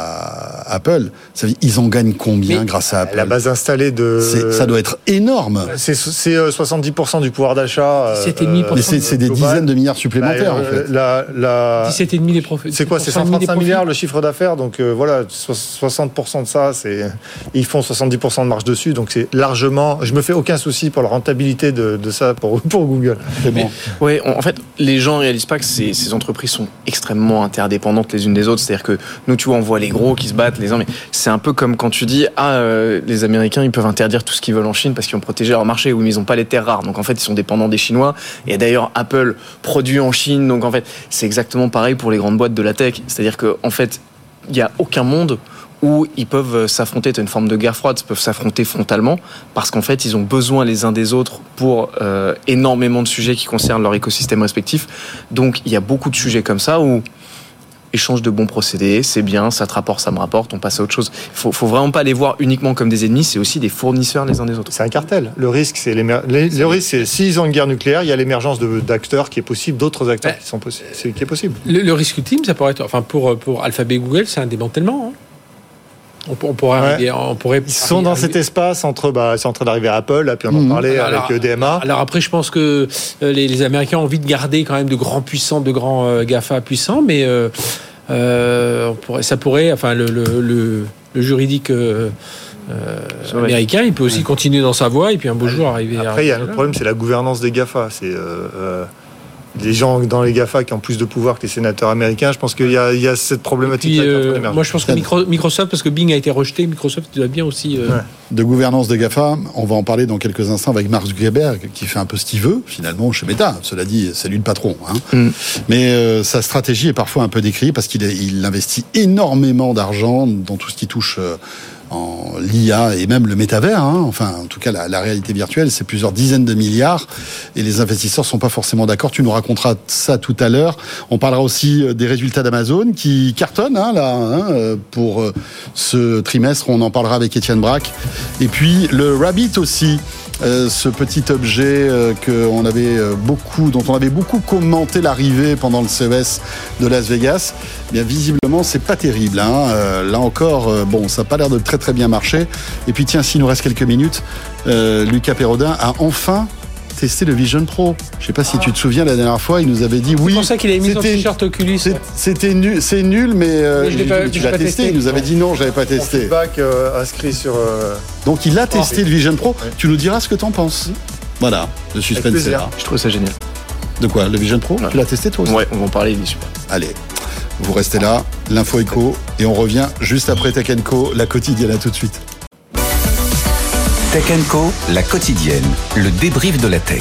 à Apple, ça veut dire, ils en gagnent combien mais grâce à Apple? La base installée de... C'est, ça doit être énorme. C'est, c'est soixante-dix pour cent du pouvoir d'achat. dix-sept virgule cinq pour cent Mais c'est, c'est des global. Dizaines de milliards supplémentaires, bah, en fait. La, la... dix-sept virgule cinq des profits. C'est quoi? C'est cent trente-cinq milliards le chiffre d'affaires. Donc euh, voilà, soixante pour cent de ça, c'est... ils font soixante-dix pour cent de marge dessus. Donc c'est largement... Je me fais aucun souci pour la rentabilité de, de ça pour, pour Google. C'est bon. Ouais, en fait, les gens ne réalisent pas que ces, ces entreprises sont extrêmement interdépendantes les unes des autres. C'est-à-dire que nous, tu vois, on voit les gros qui se battent, les uns, mais c'est un peu comme quand tu dis ah, euh, les Américains, ils peuvent interdire tout ce qu'ils veulent en Chine parce qu'ils ont protégé leur marché. Oui, mais ils n'ont pas les terres rares. Donc en fait, ils sont dépendants des Chinois. Et d'ailleurs, Apple produit en Chine. Donc en fait, c'est exactement pareil pour les grandes boîtes de la tech. C'est-à-dire qu'en en fait, il n'y a aucun monde où ils peuvent s'affronter, c'est une forme de guerre froide, ils peuvent s'affronter frontalement, parce qu'en fait, ils ont besoin les uns des autres pour euh, énormément de sujets qui concernent leur écosystème respectif. Donc, il y a beaucoup de sujets comme ça où échange de bons procédés, c'est bien, ça te rapporte, ça me rapporte, on passe à autre chose. Il faut, faut vraiment pas les voir uniquement comme des ennemis, c'est aussi des fournisseurs les uns des autres. C'est un cartel. Le risque, c'est l'émer... les, le risque, c'est s'ils ont une guerre nucléaire, il y a l'émergence de, d'acteurs qui est possible, d'autres acteurs ouais. qui sont possibles, c'est, qui est possible. Le, le risque ultime, ça pourrait être, enfin pour pour Alphabet, Google, c'est un démantèlement. Hein. On, on pourrait ouais. arriver, on pourrait. Ils sont dans arriver. Cet espace entre, bah, c'est en train d'arriver à Apple, là, puis on en mmh. parlait alors, avec D M A. Alors après, je pense que les, les Américains ont envie de garder quand même de grands puissants, de grands euh, GAFA puissants, mais euh, Euh, on pourrait, ça pourrait, enfin le, le, le, le juridique euh, euh, américain, il peut aussi ouais. continuer dans sa voie et puis un beau jour arriver. Après, il y a un autre problème, c'est la gouvernance des GAFA. C'est euh, euh, des gens dans les GAFA qui ont plus de pouvoir que les sénateurs américains. Je pense qu'il y a, il y a cette problématique. Puis, euh, moi, je pense que Micro, Microsoft, parce que Bing a été rejeté, Microsoft doit bien aussi. Euh... Ouais. De gouvernance des GAFA, on va en parler dans quelques instants avec Mark Zuckerberg, qui fait un peu ce qu'il veut, finalement, chez Meta. Cela dit, c'est lui le patron. Hein. Mm. Mais euh, sa stratégie est parfois un peu décriée parce qu'il est, il investit énormément d'argent dans tout ce qui touche euh, en l'I A et même le métavers. Hein. Enfin, en tout cas, la, la réalité virtuelle, c'est plusieurs dizaines de milliards et les investisseurs sont pas forcément d'accord. Tu nous raconteras ça tout à l'heure. On parlera aussi des résultats d'Amazon qui cartonnent hein, là hein, pour ce trimestre. On en parlera avec Étienne Braque. Et puis le Rabbit aussi. Euh, ce petit objet euh, que on avait euh, beaucoup, dont on avait beaucoup commenté l'arrivée pendant le C E S de Las Vegas, eh bien visiblement c'est pas terrible. Hein. Euh, là encore, euh, bon, ça a pas l'air de très très bien marcher. Et puis tiens, s'il nous reste quelques minutes, euh, Lucas Perrodin a enfin testé le Vision Pro. Je sais pas si tu te souviens, la dernière fois, il nous avait dit oui. C'est pour ça qu'il avait mis son t-shirt Oculus. C'est, c'était nul, c'est nul, mais, euh, mais pas, tu l'as testé. testé. Il nous avait dit non, j'avais pas testé. Feedback euh, inscrit sur. Euh... Donc il a testé oh, le Vision Pro. Ouais. Tu nous diras ce que t'en penses. Mmh. Voilà, le suspense est là. Je trouve ça génial. De quoi, le Vision Pro ouais. Tu l'as testé toi aussi? Ouais, on va en parler, il est super. Allez, vous restez là, l'info éco, et on revient juste après Tech and Co, la quotidienne. À tout de suite. Tech and Co, la quotidienne, le débrief de la tech.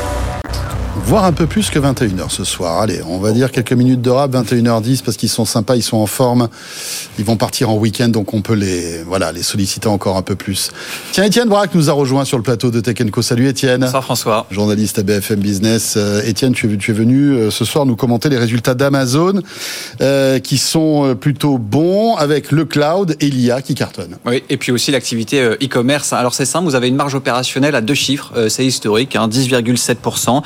Voire un peu plus que vingt et une heures ce soir. Allez, on va dire quelques minutes de rap, vingt et une heures dix, parce qu'ils sont sympas, ils sont en forme. Ils vont partir en week-end, donc on peut les, voilà, les solliciter encore un peu plus. Tiens, Étienne Braque nous a rejoint sur le plateau de Tech and Co. Salut Étienne. Bonsoir François. Journaliste à B F M Business. Euh, Étienne, tu es, tu es venu euh, ce soir nous commenter les résultats d'Amazon, euh, qui sont plutôt bons, avec le cloud et l'I A qui cartonnent. Oui, et puis aussi l'activité euh, e-commerce. Alors c'est simple, vous avez une marge opérationnelle à deux chiffres, euh, c'est historique, hein, dix virgule sept pour cent. Autant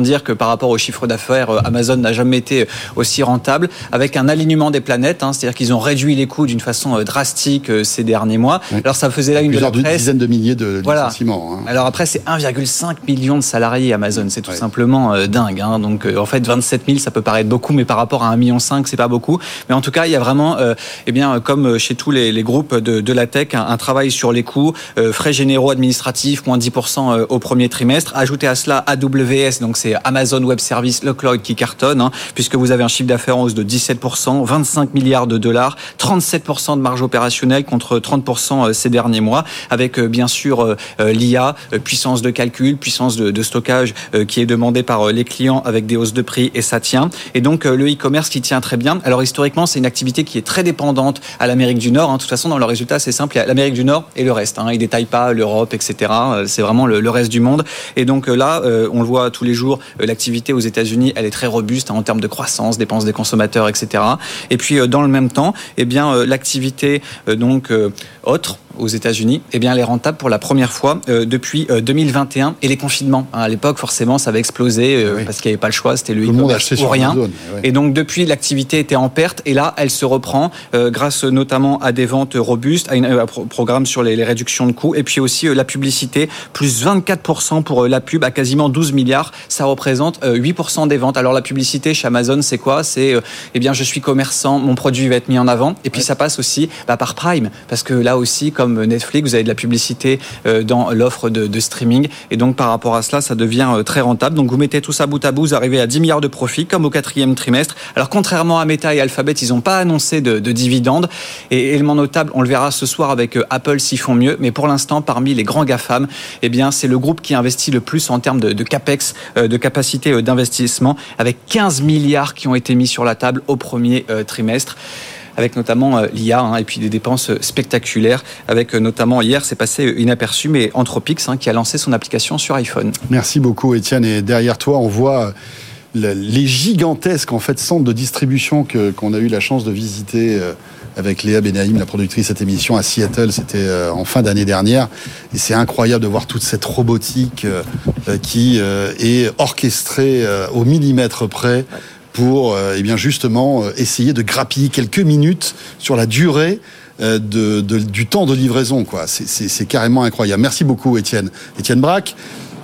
dire que par rapport au chiffre d'affaires, Amazon n'a jamais été aussi rentable, avec un alignement des planètes, hein, c'est-à-dire qu'ils ont réduit les coûts d'une façon drastique ces derniers mois. Oui. Alors ça faisait la une de la presse. Plusieurs dizaines de milliers de voilà. licenciements. Hein. Alors après, c'est un virgule cinq million de salariés Amazon, c'est tout ouais. simplement euh, dingue. Hein. Donc euh, en fait, vingt-sept mille, ça peut paraître beaucoup, mais par rapport à un virgule cinq million, c'est pas beaucoup. Mais en tout cas, il y a vraiment, euh, eh bien, comme chez tous les, les groupes de, de la tech, un, un travail sur les coûts, euh, frais généraux administratifs, moins dix pour cent au premier trimestre. Ajoutez à cela A W S, donc c'est Amazon Web Services, le cloud qui cartonne, hein, puisque vous avez un chiffre d'affaires en hausse de dix-sept pour cent, vingt-cinq milliards de dollars, trente-sept pour cent de marge opérationnelle contre trente pour cent ces derniers mois, avec euh, bien sûr euh, l'I A, euh, puissance de calcul, puissance de, de stockage euh, qui est demandée par euh, les clients avec des hausses de prix, et ça tient. Et donc euh, le e-commerce qui tient très bien. Alors historiquement, c'est une activité qui est très dépendante à l'Amérique du Nord. Hein. De toute façon, dans le résultat, c'est simple, il y a l'Amérique du Nord et le reste. Hein. Ils ne détaillent pas l'Europe, et cetera. Euh, c'est vraiment le, le reste du monde. Et donc euh, là, euh, on le voit tous les jours, euh, l'activité aux États-Unis, elle est très robuste hein, en termes de croissance, dépenses des consommateurs, et cetera. Et puis euh, dans le même temps, eh bien euh, l'activité euh, donc euh, autre aux États-Unis, eh bien, elle est rentable pour la première fois euh, depuis euh, deux mille vingt et un et les confinements. Hein, à l'époque, forcément, ça avait explosé euh, oui. parce qu'il n'y avait pas le choix, c'était le, le e-commerce ou rien. Amazon, oui. Et donc, depuis, l'activité était en perte et là, elle se reprend euh, grâce notamment à des ventes robustes, à un euh, programme sur les, les réductions de coûts et puis aussi euh, la publicité, plus vingt-quatre pour cent pour euh, la pub à quasiment douze milliards. Ça représente euh, huit pour cent des ventes. Alors, la publicité chez Amazon, c'est quoi? C'est, euh, eh bien, je suis commerçant, mon produit va être mis en avant. Et puis, oui. ça passe aussi bah, par Prime parce que là aussi, comme Netflix, vous avez de la publicité dans l'offre de, de streaming et donc par rapport à cela, ça devient très rentable. Donc vous mettez tout ça bout à bout, vous arrivez à dix milliards de profits comme au quatrième trimestre. Alors contrairement à Meta et Alphabet, ils n'ont pas annoncé de, de dividendes et élément notable, on le verra ce soir avec Apple s'ils font mieux, mais pour l'instant parmi les grands GAFAM, eh bien c'est le groupe qui investit le plus en termes de, de capex, de capacité d'investissement, avec quinze milliards qui ont été mis sur la table au premier trimestre, avec notamment euh, l'I A hein, et puis des dépenses spectaculaires, avec euh, notamment hier, c'est passé inaperçu, mais Anthropix hein, qui a lancé son application sur iPhone. Merci beaucoup Étienne, et derrière toi on voit le, les gigantesques en fait, centres de distribution que, qu'on a eu la chance de visiter euh, avec Léa Benaïm, la productrice de cette émission à Seattle, c'était euh, en fin d'année dernière, et c'est incroyable de voir toute cette robotique euh, qui euh, est orchestrée euh, au millimètre près, pour euh, eh bien justement euh, essayer de grappiller quelques minutes sur la durée euh, de, de, du temps de livraison. Quoi. C'est, c'est, c'est carrément incroyable. Merci beaucoup Étienne. Étienne Braque.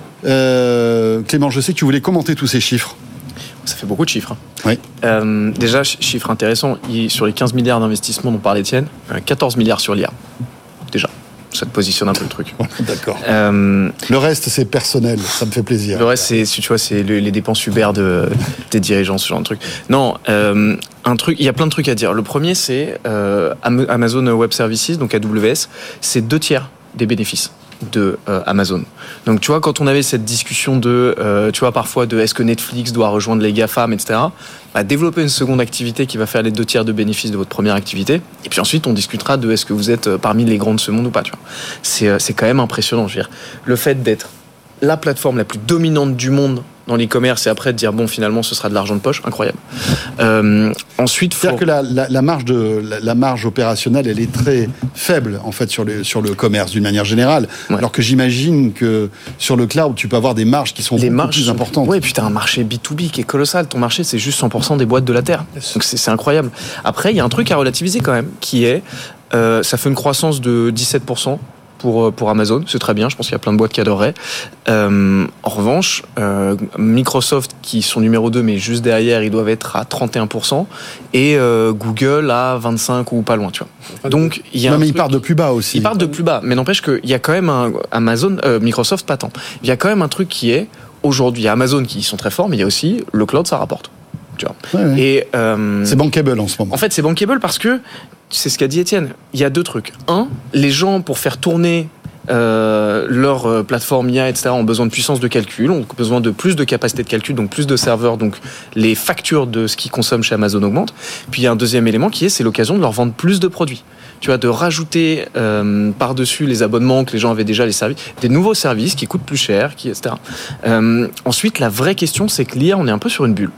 Euh, Clément, je sais que tu voulais commenter tous ces chiffres. Ça fait beaucoup de chiffres. Oui. Euh, déjà, chiffre intéressant, sur les quinze milliards d'investissements dont parlait Étienne, quatorze milliards sur l'I A. Déjà. Ça te positionne un peu le truc. D'accord. Euh, le reste, c'est personnel. Ça me fait plaisir. Le reste, c'est, tu vois, c'est le, les dépenses Uber de, des dirigeants, ce genre de truc. Non, euh, un truc, il y a plein de trucs à dire. Le premier, c'est euh, Amazon Web Services, donc A W S, c'est deux tiers des bénéfices de euh, Amazon. Donc tu vois, quand on avait cette discussion de, euh, tu vois, parfois de est-ce que Netflix doit rejoindre les GAFAM, et cetera, bah, développer une seconde activité qui va faire les deux tiers de bénéfices de votre première activité, et puis ensuite on discutera de est-ce que vous êtes parmi les grands de ce monde ou pas, tu vois. C'est, c'est quand même impressionnant, je veux dire. Le fait d'être la plateforme la plus dominante du monde dans l'e-commerce et après de dire bon finalement ce sera de l'argent de poche, incroyable. Euh, ensuite, faut... c'est-à-dire que la, la, la marge de la, la marge opérationnelle elle est très faible en fait sur le sur le commerce d'une manière générale, ouais. Alors que j'imagine que sur le cloud tu peux avoir des marges qui sont les beaucoup marges plus importantes. Oui, et puis tu as un marché B deux B qui est colossal. Ton marché c'est juste cent pour cent des boîtes de la terre. Donc c'est, c'est incroyable. Après il y a un truc à relativiser quand même qui est euh, ça fait une croissance de dix-sept pour cent. Pour, pour Amazon, c'est très bien, je pense qu'il y a plein de boîtes qui adoreraient. Euh, en revanche, euh, Microsoft, qui sont numéro deux, mais juste derrière, ils doivent être à trente et un pour cent, et euh, Google à vingt-cinq ou pas loin, tu vois. Donc, il y a non, un mais truc... ils partent de plus bas aussi. Ils partent de plus bas, mais n'empêche qu'il y a quand même un Amazon, euh, Microsoft, pas tant. Il y a quand même un truc qui est, aujourd'hui, il y a Amazon qui sont très forts, mais il y a aussi le cloud, ça rapporte. Tu vois. Ouais, ouais. Et, euh, c'est bankable en ce moment. En fait, c'est bankable parce que, c'est ce qu'a dit Étienne, il y a deux trucs. Un, les gens, pour faire tourner Euh, leur euh, plateforme I A, et cetera, ont besoin de puissance de calcul, ont besoin de plus de capacité de calcul, donc plus de serveurs, donc les factures de ce qu'ils consomment chez Amazon augmentent. Puis il y a un deuxième élément qui est, c'est l'occasion de leur vendre plus de produits. Tu vois, de rajouter euh, par-dessus les abonnements que les gens avaient déjà, les services, des nouveaux services qui coûtent plus cher, qui, et cetera. Euh, ensuite, la vraie question, c'est que l'I A, on est un peu sur une bulle.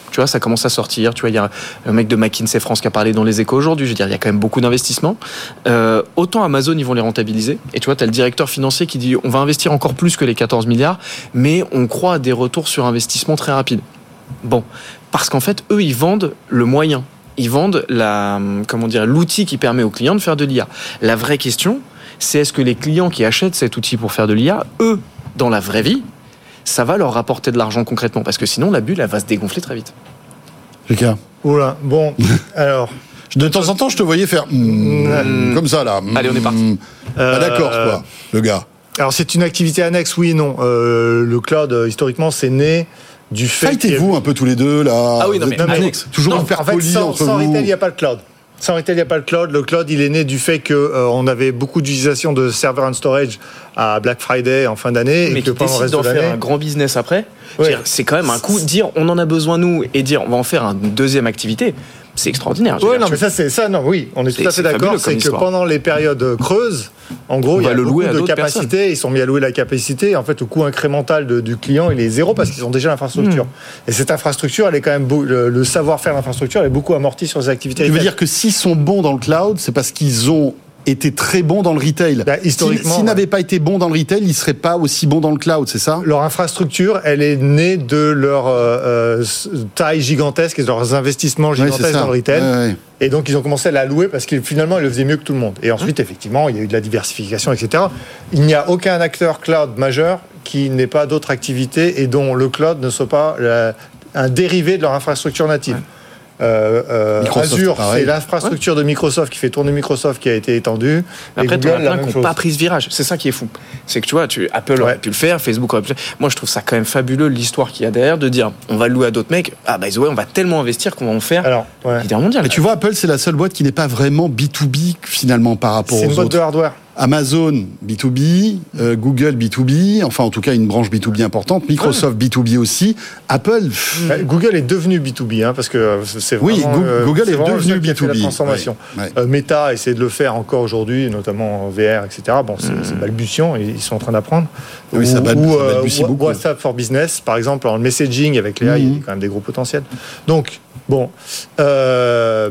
Tu vois, ça commence à sortir. Tu vois, il y a un mec de McKinsey France qui a parlé dans les Échos aujourd'hui. Je veux dire, il y a quand même beaucoup d'investissements. Euh, autant Amazon, ils vont les rentabiliser. Et tu vois, tu as le directeur financier qui dit on va investir encore plus que les quatorze milliards, mais on croit à des retours sur investissement très rapides. Bon, parce qu'en fait, eux, ils vendent le moyen. Ils vendent la, comment dire, l'outil qui permet aux clients de faire de l'I A. La vraie question, c'est est-ce que les clients qui achètent cet outil pour faire de l'I A, eux, dans la vraie vie, ça va leur rapporter de l'argent concrètement, parce que sinon la bulle elle va se dégonfler très vite. Lucas. Oula, bon, alors. De temps en temps, je te voyais faire mmh, mmh, comme ça là. Mmh, Allez, on est parti. Euh, ah, d'accord, quoi, le gars. Alors c'est une activité annexe, oui et non. Euh, le cloud, historiquement, c'est né du fait. Fightez-vous un peu tous les deux là. Ah oui, non mais, non, mais annexe. Toujours non, en faire en fait, poli sans, entre sans vous. retail, il n'y a pas de cloud. Sans retail, il n'y a pas de cloud. Le cloud, il est né du fait que euh, on avait beaucoup d'utilisation de server and storage à Black Friday en fin d'année. Mais et que qui pendant le décide reste d'en de l'année, faire un grand business après, ouais. dire, c'est quand même un coup de dire on en a besoin nous et dire on va en faire une deuxième activité. C'est extraordinaire. Ouais, dire, non, tu... mais ça, c'est ça, non, oui, on est C'est- tout à fait c'est d'accord. fabuleux C'est comme que histoire. pendant les périodes creuses, en gros, On il y va a le beaucoup louer à de d'autres capacité. Ils sont mis à louer la capacité. En fait, le coût incrémental de- du client, il est zéro parce qu'ils ont déjà l'infrastructure. Hmm. Et cette infrastructure, elle est quand même beau- le, le savoir-faire d'infrastructure, elle est beaucoup amortie sur les activités. Tu veux retail. dire que s'ils sont bons dans le cloud, c'est parce qu'ils ont été très bons dans le retail. Bah, historiquement, S'ils s'ils ouais. n'avaient pas été bons dans le retail, ils seraient pas aussi bons dans le cloud, c'est ça? Leur infrastructure, elle est née de leur euh, euh, taille gigantesque et de leurs investissements Ouais, gigantesques c'est ça. dans le retail. Ouais, ouais. Et donc, ils ont commencé à la louer parce que finalement, ils le faisaient mieux que tout le monde. Et ensuite, effectivement, il y a eu de la diversification, et cetera. Il n'y a aucun acteur cloud majeur qui n'ait pas d'autres activités et dont le cloud ne soit pas la- un dérivé de leur infrastructure native. Ouais. Euh, euh, Microsoft, Azure, pareil. c'est l'infrastructure de Microsoft qui fait tourner Microsoft qui a été étendue. Et Après, tu Google, as la plein même qui n'ont chose. pas pris ce virage. C'est ça qui est fou. C'est que tu vois, tu, Apple Ouais. aurait pu le faire, Facebook aurait pu le faire. Moi, je trouve ça quand même fabuleux l'histoire qu'il y a derrière de dire on va le louer à d'autres mecs. Ah, by the way, on va tellement investir qu'on va en faire Alors, ouais. leader mondial. Et tu vois, Apple, c'est la seule boîte qui n'est pas vraiment B deux B finalement par rapport C'est une aux boîte de autres. hardware. Amazon B deux B, euh, Google B deux B, enfin en tout cas une branche B deux B importante, Microsoft B deux B aussi, Apple. pff, Ouais, Google est devenu B deux B, hein, parce que euh, c'est Oui, vraiment, Go- euh, Google c'est est vraiment devenu le qui a fait B deux B, la transformation. ouais, ouais. Euh, Meta essaie de le faire encore aujourd'hui, notamment en V R, et cetera. Bon, c'est, c'est balbutiant, et ils sont en train d'apprendre. Oui, ça bal- ou, ça euh, balbutie Wa- beaucoup. WhatsApp for Business, par exemple, en messaging avec les A I, il y a Mhm. quand même des gros potentiels. Donc, bon. Euh,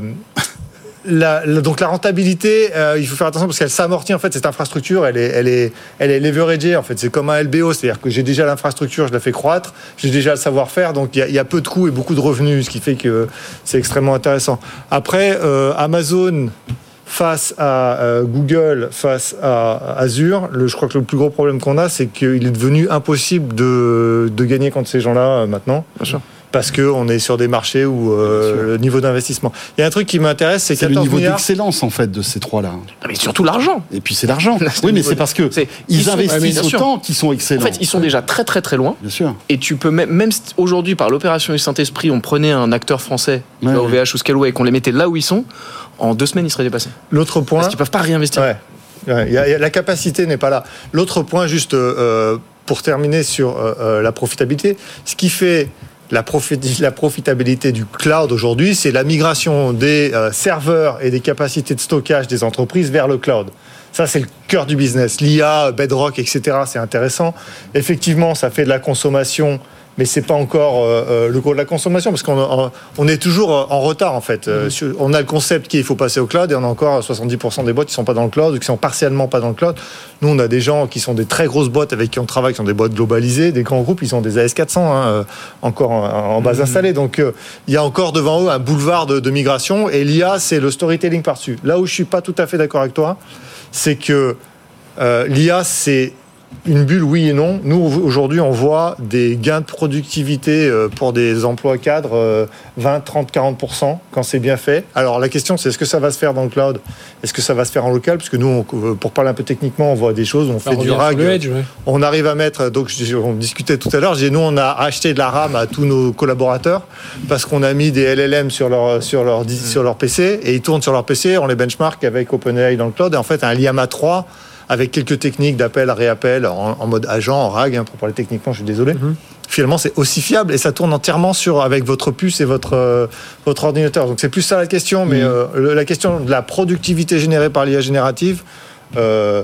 La, la- donc la rentabilité, euh, il faut faire attention parce qu'elle s'amortit en fait. Cette infrastructure, elle est, elle est, elle est leveragée en fait. C'est comme un L B O, c'est-à-dire que j'ai déjà l'infrastructure, je la fais croître, j'ai déjà le savoir-faire, donc il y, a- il y a peu de coûts et beaucoup de revenus, ce qui fait que c'est extrêmement intéressant. Après, euh, Amazon face à euh, Google, face à Azure, le, je crois que le plus gros problème qu'on a, c'est qu'il est devenu impossible de, de gagner contre ces gens-là euh, maintenant. Bien sûr. Parce qu'on est sur des marchés où euh, le niveau d'investissement. Il y a un truc qui m'intéresse, c'est C'est le quatorze niveau milliards. d'excellence en fait de ces trois-là. Non, mais surtout l'argent. Et puis c'est l'argent. Là, c'est le Oui, mais niveau c'est de- parce que c'est- ils, ils sont- investissent ah, mais bien sûr. autant qu'ils sont En excellents. fait, ils sont déjà très très très loin. Bien sûr. Et tu peux même, même aujourd'hui, par l'opération du Saint-Esprit, on prenait un acteur français, Ouais, au ouais. V H ou Scaleway, et qu'on les mettait là où ils sont, en deux semaines, ils seraient dépassés. L'autre point. Parce qu'ils peuvent pas réinvestir. Ouais. Ouais, y a- y a- la capacité n'est pas là. L'autre point, juste euh, pour terminer sur euh, euh, la profitabilité, ce qui fait la, profit- la profitabilité du cloud aujourd'hui, c'est la migration des euh, serveurs et des capacités de stockage des entreprises vers le cloud. Ça, c'est le cœur du business. L'I A, Bedrock, et cetera, c'est intéressant. Effectivement, ça fait de la consommation, mais c'est pas encore euh, euh, le gros de la consommation, parce qu'on on est toujours en retard, en fait. Euh, sur- on a le concept qu'il faut passer au cloud, et on a encore soixante-dix pour cent des boîtes qui sont pas dans le cloud, ou qui sont partiellement pas dans le cloud. Nous, on a des gens qui sont des très grosses boîtes avec qui on travaille, qui sont des boîtes globalisées, des grands groupes, ils ont des A S quatre cents, hein, euh, encore en, en base installée. Donc, euh, il y a encore devant eux un boulevard de, de migration, et l'I A, c'est le storytelling par-dessus. Là où je suis pas tout à fait d'accord avec toi, c'est que euh, l'I A, c'est une bulle, oui et non. Nous, aujourd'hui, on voit des gains de productivité euh, pour des emplois cadres euh, vingt, trente, quarante pour cent quand c'est bien fait. Alors, la question, c'est est-ce que ça va se faire dans le cloud? Est-ce que ça va se faire en local? Parce que nous, on- pour parler un peu techniquement, on voit des choses, on Ça fait du revient sur rag. le edge, ouais. On arrive à mettre, donc je- on discutait tout à l'heure, j'ai- nous on a acheté de la RAM à tous nos collaborateurs parce qu'on a mis des L L M sur leur, sur leur, Mm. sur leur P C et ils tournent sur leur P C, on les benchmark avec OpenAI dans le cloud et en fait un Llama trois avec quelques techniques d'appel, réappel en, en mode agent, en rag, hein, pour parler techniquement, je suis désolé. Mm-hmm. Finalement, c'est aussi fiable et ça tourne entièrement sur, avec votre puce et votre, euh, votre ordinateur. Donc c'est plus ça la question, mais Mhm. euh, le- la question de la productivité générée par l'I A générative, euh,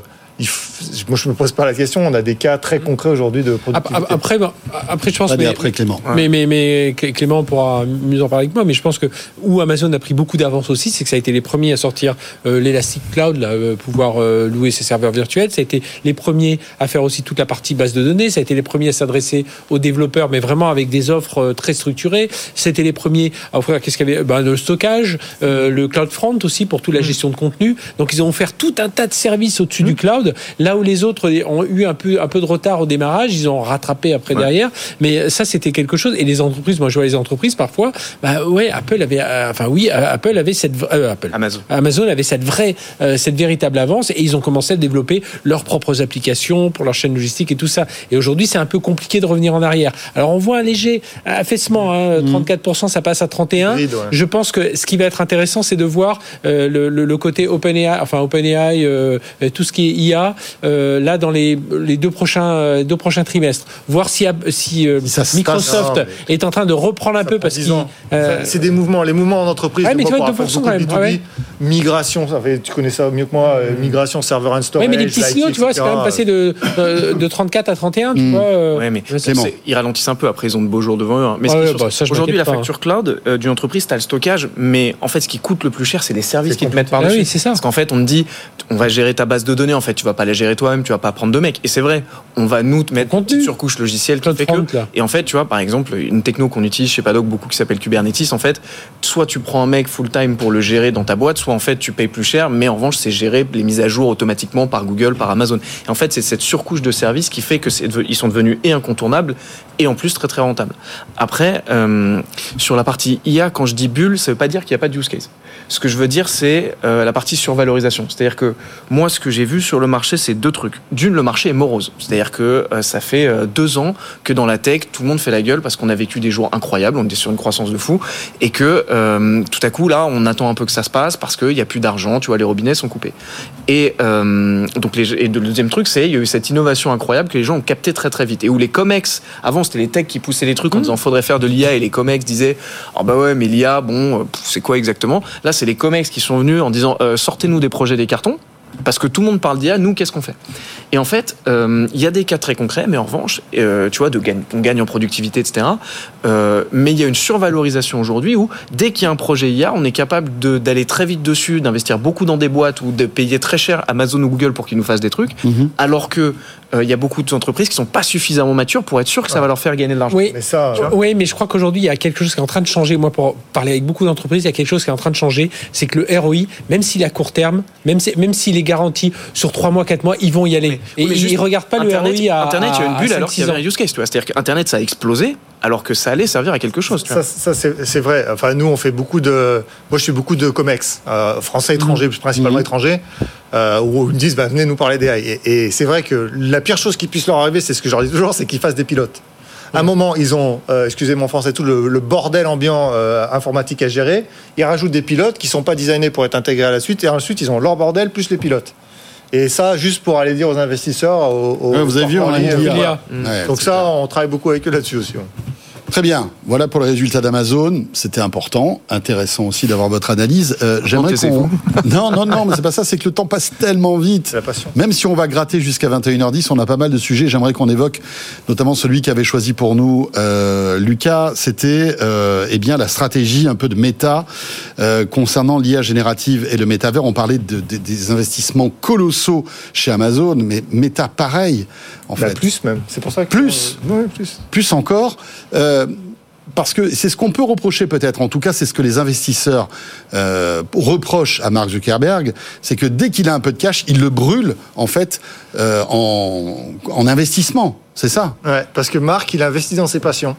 il f... moi je me pose pas la question. On a des cas très concrets aujourd'hui de productivité. Après, bon, après je pense. Allez, mais, après Clément. Mais, mais, mais Clément pourra mieux en parler que moi. Mais je pense que où Amazon a pris beaucoup d'avance aussi, c'est que ça a été les premiers à sortir euh, l'Elastic Cloud, là, euh, pouvoir euh, louer ses serveurs virtuels. Ça a été les premiers à faire aussi toute la partie base de données. Ça a été les premiers à s'adresser aux développeurs, mais vraiment avec des offres euh, très structurées. C'était les premiers à offrir qu'est-ce qu'il y avait, ben, le stockage, euh, le CloudFront aussi pour toute la gestion de contenu. Donc ils ont offert tout un tas de services au-dessus mmh. du cloud. Là où les autres ont eu un peu un peu de retard au démarrage, ils ont rattrapé après ouais. derrière. Mais ça c'était quelque chose. Et les entreprises, moi je vois les entreprises parfois, bah ouais, Apple avait, euh, enfin oui, Apple avait cette euh, Apple, Amazon. Amazon avait cette vraie, euh, cette véritable avance et ils ont commencé à développer leurs propres applications pour leur chaîne logistique et tout ça. Et aujourd'hui c'est un peu compliqué de revenir en arrière. Alors on voit un léger affaissement, hein, trente-quatre pour cent ça passe à trente et un. Oui, ouais. Je pense que ce qui va être intéressant c'est de voir euh, le, le, le côté OpenAI, enfin OpenAI, euh, tout ce qui est I A, euh, là dans les, les deux prochains deux prochains trimestres, voir si, si, euh, si Microsoft non, mais... est en train de reprendre un peu parce que euh... c'est des mouvements, les mouvements en entreprise. Ouais, mais tu vois, deux pour cent quand même. B deux B, ouais. Migration, ça fait, tu connais ça mieux que moi. Mmh. Migration, serveur and storage. Oui, mais les petits signaux, tu vois, c'est quand même passé de, de, de trente-quatre à trente et un, tu mmh. vois. Euh... Ouais, mais c'est bon. Ils ralentissent un peu. Après, ils ont de beaux jours devant eux. Hein. Mais ah ouais, bah, ça, aujourd'hui, la facture cloud euh, d'une entreprise, t'as le stockage, mais en fait, ce qui coûte le plus cher, c'est les services qui te mettent par dessus. Ah oui, c'est ça. Parce qu'en fait, on te dit, on va gérer ta base de données. En fait, tu vas pas la gérer toi-même, tu vas pas prendre de mecs. Et c'est vrai, on va nous te mettre une petite surcouche logicielle qui fait que. Et en fait, tu vois, par exemple, une techno qu'on utilise chez Paddock beaucoup qui s'appelle Kubernetes, en fait, soit tu prends un mec full-time pour le gérer dans ta boîte, soit en fait tu payes plus cher, mais en revanche c'est géré les mises à jour automatiquement par Google, par Amazon. Et en fait c'est cette surcouche de services qui fait que c'est, ils sont devenus et incontournables et en plus très très rentables. Après, euh, sur la partie I A, quand je dis bulle, ça veut pas dire qu'il n'y a pas de use case. Ce que je veux dire, c'est euh, la partie survalorisation. C'est-à-dire que moi, ce que j'ai vu sur le marché, c'est deux trucs. D'une, le marché est morose. C'est-à-dire que euh, ça fait euh, deux ans que dans la tech, tout le monde fait la gueule parce qu'on a vécu des jours incroyables, on était sur une croissance de fou, et que euh, tout à coup, là, on attend un peu que ça se passe parce qu'il n'y a plus d'argent, tu vois, les robinets sont coupés. Et, euh, donc les, et le deuxième truc, c'est il y a eu cette innovation incroyable que les gens ont capté très très vite. Et où les comex, avant c'était les techs qui poussaient les trucs en disant faudrait faire de l'I A, et les comex disaient ah bah ouais, mais l'I A, bon, pff, c'est quoi exactement? Là, c'est les comex qui sont venus en disant euh, sortez-nous des projets des cartons. Parce que tout le monde parle d'I A, nous, qu'est-ce qu'on fait? Et en fait, il euh, y a des cas très concrets, mais en revanche, euh, tu vois, de gagne, on gagne en productivité, et cetera. Euh, mais il y a une survalorisation aujourd'hui où, dès qu'il y a un projet I A, on est capable de, d'aller très vite dessus, d'investir beaucoup dans des boîtes ou de payer très cher Amazon ou Google pour qu'ils nous fassent des trucs, mm-hmm. alors que il euh, y a beaucoup d'entreprises qui sont pas suffisamment matures pour être sûr que ça va leur faire gagner de l'argent. Oui, mais ça, oui, mais je crois qu'aujourd'hui, il y a quelque chose qui est en train de changer. Moi, pour parler avec beaucoup d'entreprises, il y a quelque chose qui est en train de changer. C'est que le R O I, même s'il est à court terme, même, si, même s'il est garanti sur trois mois, quatre mois, ils vont y aller. Oui, et oui, ils ne regardent pas Internet, le R O I à Internet, il y a une bulle cinq, alors qu'il y avait un use case. Tu vois. C'est-à-dire qu'Internet, ça a explosé alors que ça allait servir à quelque chose. Tu ça, ça c'est, c'est vrai. Enfin, nous, on fait beaucoup de... Moi, je fais beaucoup de comex, euh, français, étrangers, mmh. principalement mmh. étrangers, euh, où ils me disent, bah, venez nous parler d'A I. Et, et c'est vrai que la pire chose qui puisse leur arriver, c'est ce que je leur dis toujours, c'est qu'ils fassent des pilotes. À un moment, ils ont, euh, excusez mon français, tout le, le bordel ambiant euh, informatique à gérer. Ils rajoutent des pilotes qui ne sont pas designés pour être intégrés à la suite. Et ensuite, ils ont leur bordel plus les pilotes. Et ça, juste pour aller dire aux investisseurs... Aux, aux ouais, vous avez vu, on a dit l'I A. Ouais, donc ça, clair. On travaille beaucoup avec eux là-dessus aussi. Ouais. Très bien. Voilà pour le résultat d'Amazon. C'était important, intéressant aussi d'avoir votre analyse. Euh, j'aimerais qu'on... Non, non, non, mais c'est pas ça. C'est que le temps passe tellement vite. C'est la passion. Même si on va gratter jusqu'à vingt et une heures dix, on a pas mal de sujets. J'aimerais qu'on évoque, notamment celui qu'avait choisi pour nous euh, Lucas. C'était euh, eh bien la stratégie un peu de Meta euh, concernant l'I A générative et le métavers. On parlait de, de, des investissements colossaux chez Amazon, mais Meta pareil. En bah, fait. Plus même. C'est pour ça que plus, on... ouais, plus, plus encore. Euh, Parce que c'est ce qu'on peut reprocher peut-être, en tout cas c'est ce que les investisseurs euh, reprochent à Mark Zuckerberg, c'est que dès qu'il a un peu de cash, il le brûle en fait euh, en, en investissement, c'est ça? Ouais, parce que Mark, il investit dans ses passions.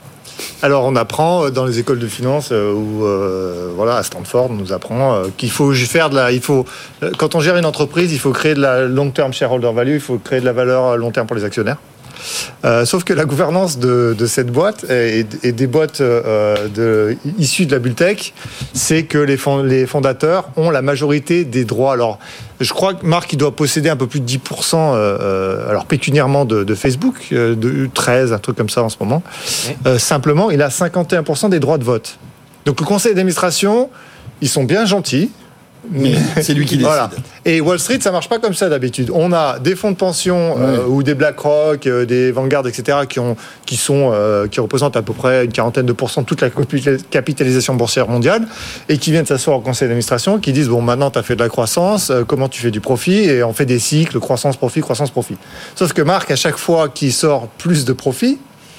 Alors on apprend dans les écoles de finance euh, ou euh, voilà à Stanford on nous apprend euh, qu'il faut faire de la, il faut quand on gère une entreprise, il faut créer de la long-term shareholder value, il faut créer de la valeur long terme pour les actionnaires. Euh, sauf que la gouvernance de, de cette boîte et, et des boîtes euh, de, issues de la bulle tech, c'est que les, fond, les fondateurs ont la majorité des droits. Alors, je crois que Mark il doit posséder un peu plus de dix pour cent euh, alors pécuniairement de, de Facebook, euh, de treize, un truc comme ça en ce moment. Euh, simplement, il a cinquante et un pour cent des droits de vote. Donc le conseil d'administration, ils sont bien gentils. Mais c'est lui qui décide. Voilà. Et Wall Street, ça marche pas comme ça d'habitude. On a des fonds de pension ouais. euh, ou des BlackRock, euh, des Vanguard, et cetera, qui ont, qui sont, euh, qui représentent à peu près une quarantaine de pourcents de toute la capitalisation boursière mondiale, et qui viennent s'asseoir au conseil d'administration, qui disent bon, maintenant, tu as fait de la croissance, euh, comment tu fais du profit, et on fait des cycles croissance profit, croissance profit. Sauf que Marc, à chaque fois qu'il sort plus de profit,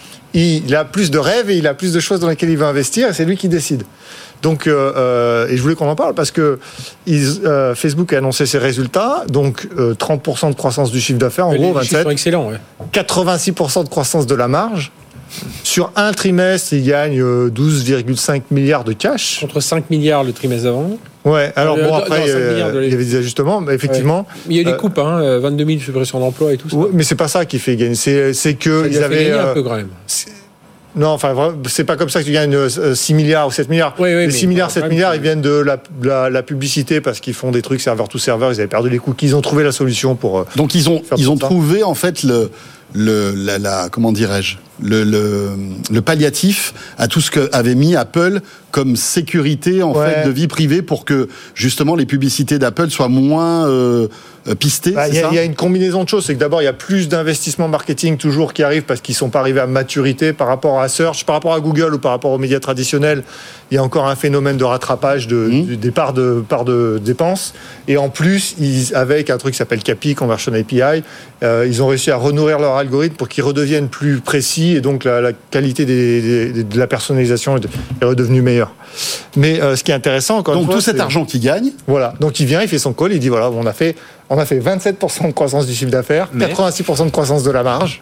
il a plus de rêves et il a plus de choses dans lesquelles il veut investir, et c'est lui qui décide. Donc, euh, et je voulais qu'on en parle parce que ils, euh, Facebook a annoncé ses résultats, donc euh, trente pour cent de croissance du chiffre d'affaires, en les gros chiffres vingt-sept. sont excellents, ouais. quatre-vingt-six pour cent de croissance de la marge. Sur un trimestre, ils gagnent douze virgule cinq milliards de cash. Contre cinq milliards le trimestre d'avant. Ouais, alors Euh, bon, dans- après, dans cinq euh, milliards de il y avait des ajustements, mais effectivement. Ouais. Il y a eu des euh, coupes, hein, vingt-deux mille suppressions d'emplois et tout ça. ouais, mais c'est pas ça qui fait gagner. C'est, c'est que Ça ils les a fait avaient. gagner un euh, peu quand même. Non, enfin, vraiment, c'est pas comme ça que tu gagnes euh, six milliards ou sept milliards. Oui, oui, les mais six milliards, quand sept même, milliards, c'est- ils viennent de la, la, la publicité parce qu'ils font des trucs serveur to serveur. Ils avaient perdu les cookies. Ils ont trouvé la solution pour. euh, Donc ils ont Faire ils tout ont ça. trouvé en fait le le la, la comment dirais-je le, le le palliatif à tout ce que avait mis Apple comme sécurité en Ouais. fait de vie privée pour que justement les publicités d'Apple soient moins euh, euh, pistées. Bah, Il c'est y, a- ça il y a une combinaison de choses, c'est que d'abord il y a plus d'investissements marketing toujours qui arrivent parce qu'ils sont pas arrivés à maturité par rapport à Search, par rapport à Google ou par rapport aux médias traditionnels. Il y a encore un phénomène de rattrapage de, Mmh. du- des parts de, parts de dépenses. Et en plus, ils, avec un truc qui s'appelle C A P I, Conversion A P I, euh, ils ont réussi à renourrir leur algorithme pour qu'ils redeviennent plus précis et donc la, la qualité des, des- de la personnalisation est, est redevenue meilleure. Mais euh, ce qui est intéressant, encore une Donc fois, tout cet c'est- argent qu'ils gagnent, voilà. Donc il vient, il fait son call, il dit voilà, on a fait, on a fait vingt-sept pour cent de croissance du chiffre d'affaires, Mais- quatre-vingt-six pour cent de croissance de la marge.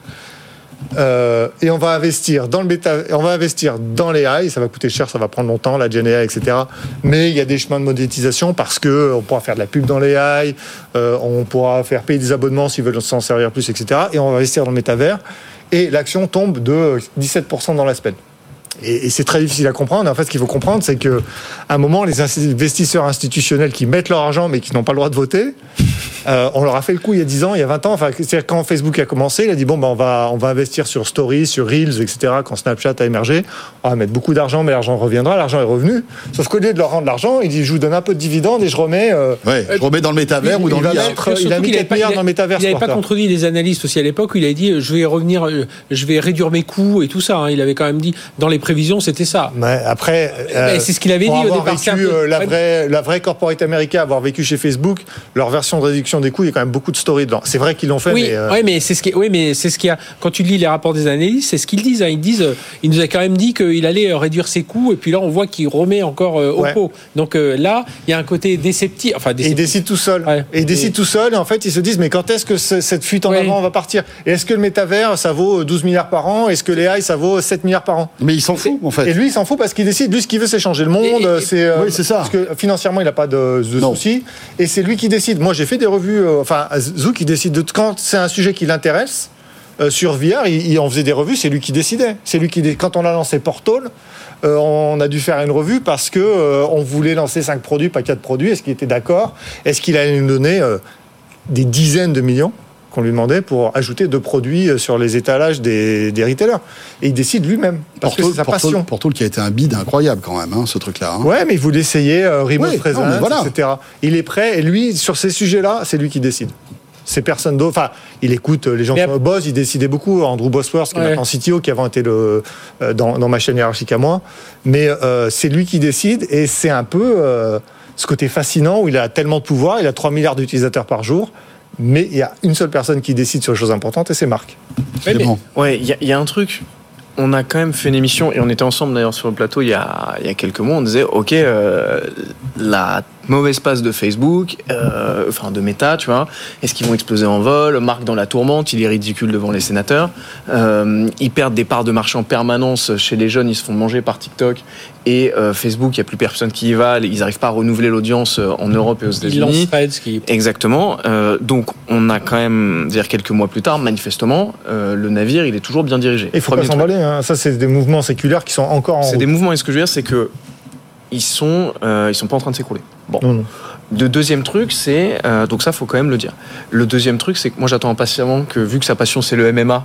Euh, et on va investir dans le méta, on va investir dans les A I. Ça va coûter cher, ça va prendre longtemps, la Gen A I, et cetera. Mais il y a des chemins de monétisation parce que on pourra faire de la pub dans les A I, euh, on pourra faire payer des abonnements s'ils veulent s'en servir plus, et cetera. Et on va investir dans le métavers. Et l'action tombe de dix-sept pour cent dans la semaine. Et, et c'est très difficile à comprendre. En fait, ce qu'il faut comprendre, c'est que à un moment, les investisseurs institutionnels qui mettent leur argent mais qui n'ont pas le droit de voter, euh, on leur a fait le coup il y a dix ans, il y a vingt ans. Enfin, c'est-à-dire quand Facebook a commencé, il a dit bon, ben on va on va investir sur Stories, sur Reels, et cetera. Quand Snapchat a émergé, on va mettre beaucoup d'argent, mais l'argent reviendra. L'argent est revenu. Sauf qu'au lieu de leur rendre l'argent, il dit je vous donne un peu de dividendes et je remets. Euh, ouais, je remets dans le métavers il- ou dans il le va I A. mettre- Surtout il a mis qu'il quatre avait pas- milliards il a- dans le métavers, Il n'avait ce pas quarter. contredit les analystes aussi à l'époque. Où il a dit je vais revenir, euh, je vais réduire mes coûts et tout ça. hein. Il avait quand même dit dans les prévisions c'était ça. Mais après, Mais c'est ce qu'il avait pour dit au avoir départ, c'est un vécu peu- euh, la ouais. vraie, la vraie corporate américaine, avoir vécu chez Facebook, leur version de réduction des coûts, il y a quand même beaucoup de stories dedans. C'est vrai qu'ils l'ont fait, Oui, mais euh, ouais, mais c'est ce qui, oui, mais c'est ce qu'il y a. Quand tu lis les rapports des analystes, c'est ce qu'ils disent. hein. Ils disent, euh, il nous a quand même dit qu'il allait euh, réduire ses coûts, et puis là, on voit qu'il remet encore euh, au Ouais. pot. Donc euh, là, il y a un côté déceptif. Enfin, et ils déceptif. décident tout seuls. Ouais. Et ils décident tout seuls, et en fait, ils se disent, mais quand est-ce que ce- cette fuite en Oui. avant va partir? Et est-ce que le métavers, ça vaut douze milliards par an? Est-ce que les A I, ça vaut sept milliards par an? Mais ils s'en foutent en fait. Et lui, il s'en fout parce qu'il décide. Lui, ce qu'il veut, c'est changer le monde. Et- et- c'est, euh, oui, c'est ça. Parce que financièrement, il n'a pas de, de Non. soucis. Et c'est lui qui décide. Moi, j'ai fait des revues. euh, enfin, Zouk, il décide de quand c'est un sujet qui l'intéresse. Euh, sur V R, il, il en faisait des revues. C'est lui qui décidait. C'est lui qui, dé- quand on a lancé Portal, euh, on a dû faire une revue parce que euh, on voulait lancer cinq produits, pas quatre produits. Est-ce qu'il était d'accord? Est-ce qu'il allait nous donner euh, des dizaines de millions qu'on lui demandait pour ajouter deux produits sur les étalages des, des retailers? Et il décide lui-même parce que c'est sa Portal, passion. Portal qui a été un bid incroyable quand même, hein, ce truc-là. hein. Ouais, mais il voulait essayer euh, Remote Oui, Presence, non, mais voilà. et cetera. Il est prêt, et lui, sur ces sujets-là, c'est lui qui décide. C'est personne d'autre. Enfin, il écoute euh, les gens Mais qui sont au boss, il décidait beaucoup. Andrew Bosworth, qui est Ouais. maintenant C T O, qui avant était le, euh, dans, dans ma chaîne hiérarchique à moi. Mais euh, c'est lui qui décide, et c'est un peu euh, ce côté fascinant où il a tellement de pouvoir, il a trois milliards d'utilisateurs par jour, mais il y a une seule personne qui décide sur les choses importantes, et c'est Marc. Ouais, C'est mais- bon. Ouais, il y, a- il y a un truc. On a quand même fait une émission, et on était ensemble d'ailleurs sur le plateau il y a, il y a quelques mois. On disait, ok, euh, la mauvaise passe de Facebook, euh, enfin de Meta, tu vois, est-ce qu'ils vont exploser en vol? Marc dans la tourmente, il est ridicule devant les sénateurs. Euh, ils perdent des parts de marché en permanence chez les jeunes, ils se font manger par TikTok. Et euh, Facebook, il n'y a plus personne qui y va, ils n'arrivent pas à renouveler l'audience en Europe et aux Il lance États-Unis. Threads qui. Exactement. Euh, donc, on a quand même, dire quelques mois plus tard, manifestement, euh, le navire, il est toujours bien dirigé. Il ne faut pas Premier truc. s'emballer. Hein. Ça, c'est des mouvements séculaires qui sont encore en C'est route. des mouvements, et ce que je veux dire, c'est que ils sont, euh, ils sont pas en train de s'écrouler. Bon. Non, non. Le deuxième truc, c'est, euh, donc ça, faut quand même le dire. Le deuxième truc, c'est que moi, j'attends impatiemment que, vu que sa passion, c'est le M M A,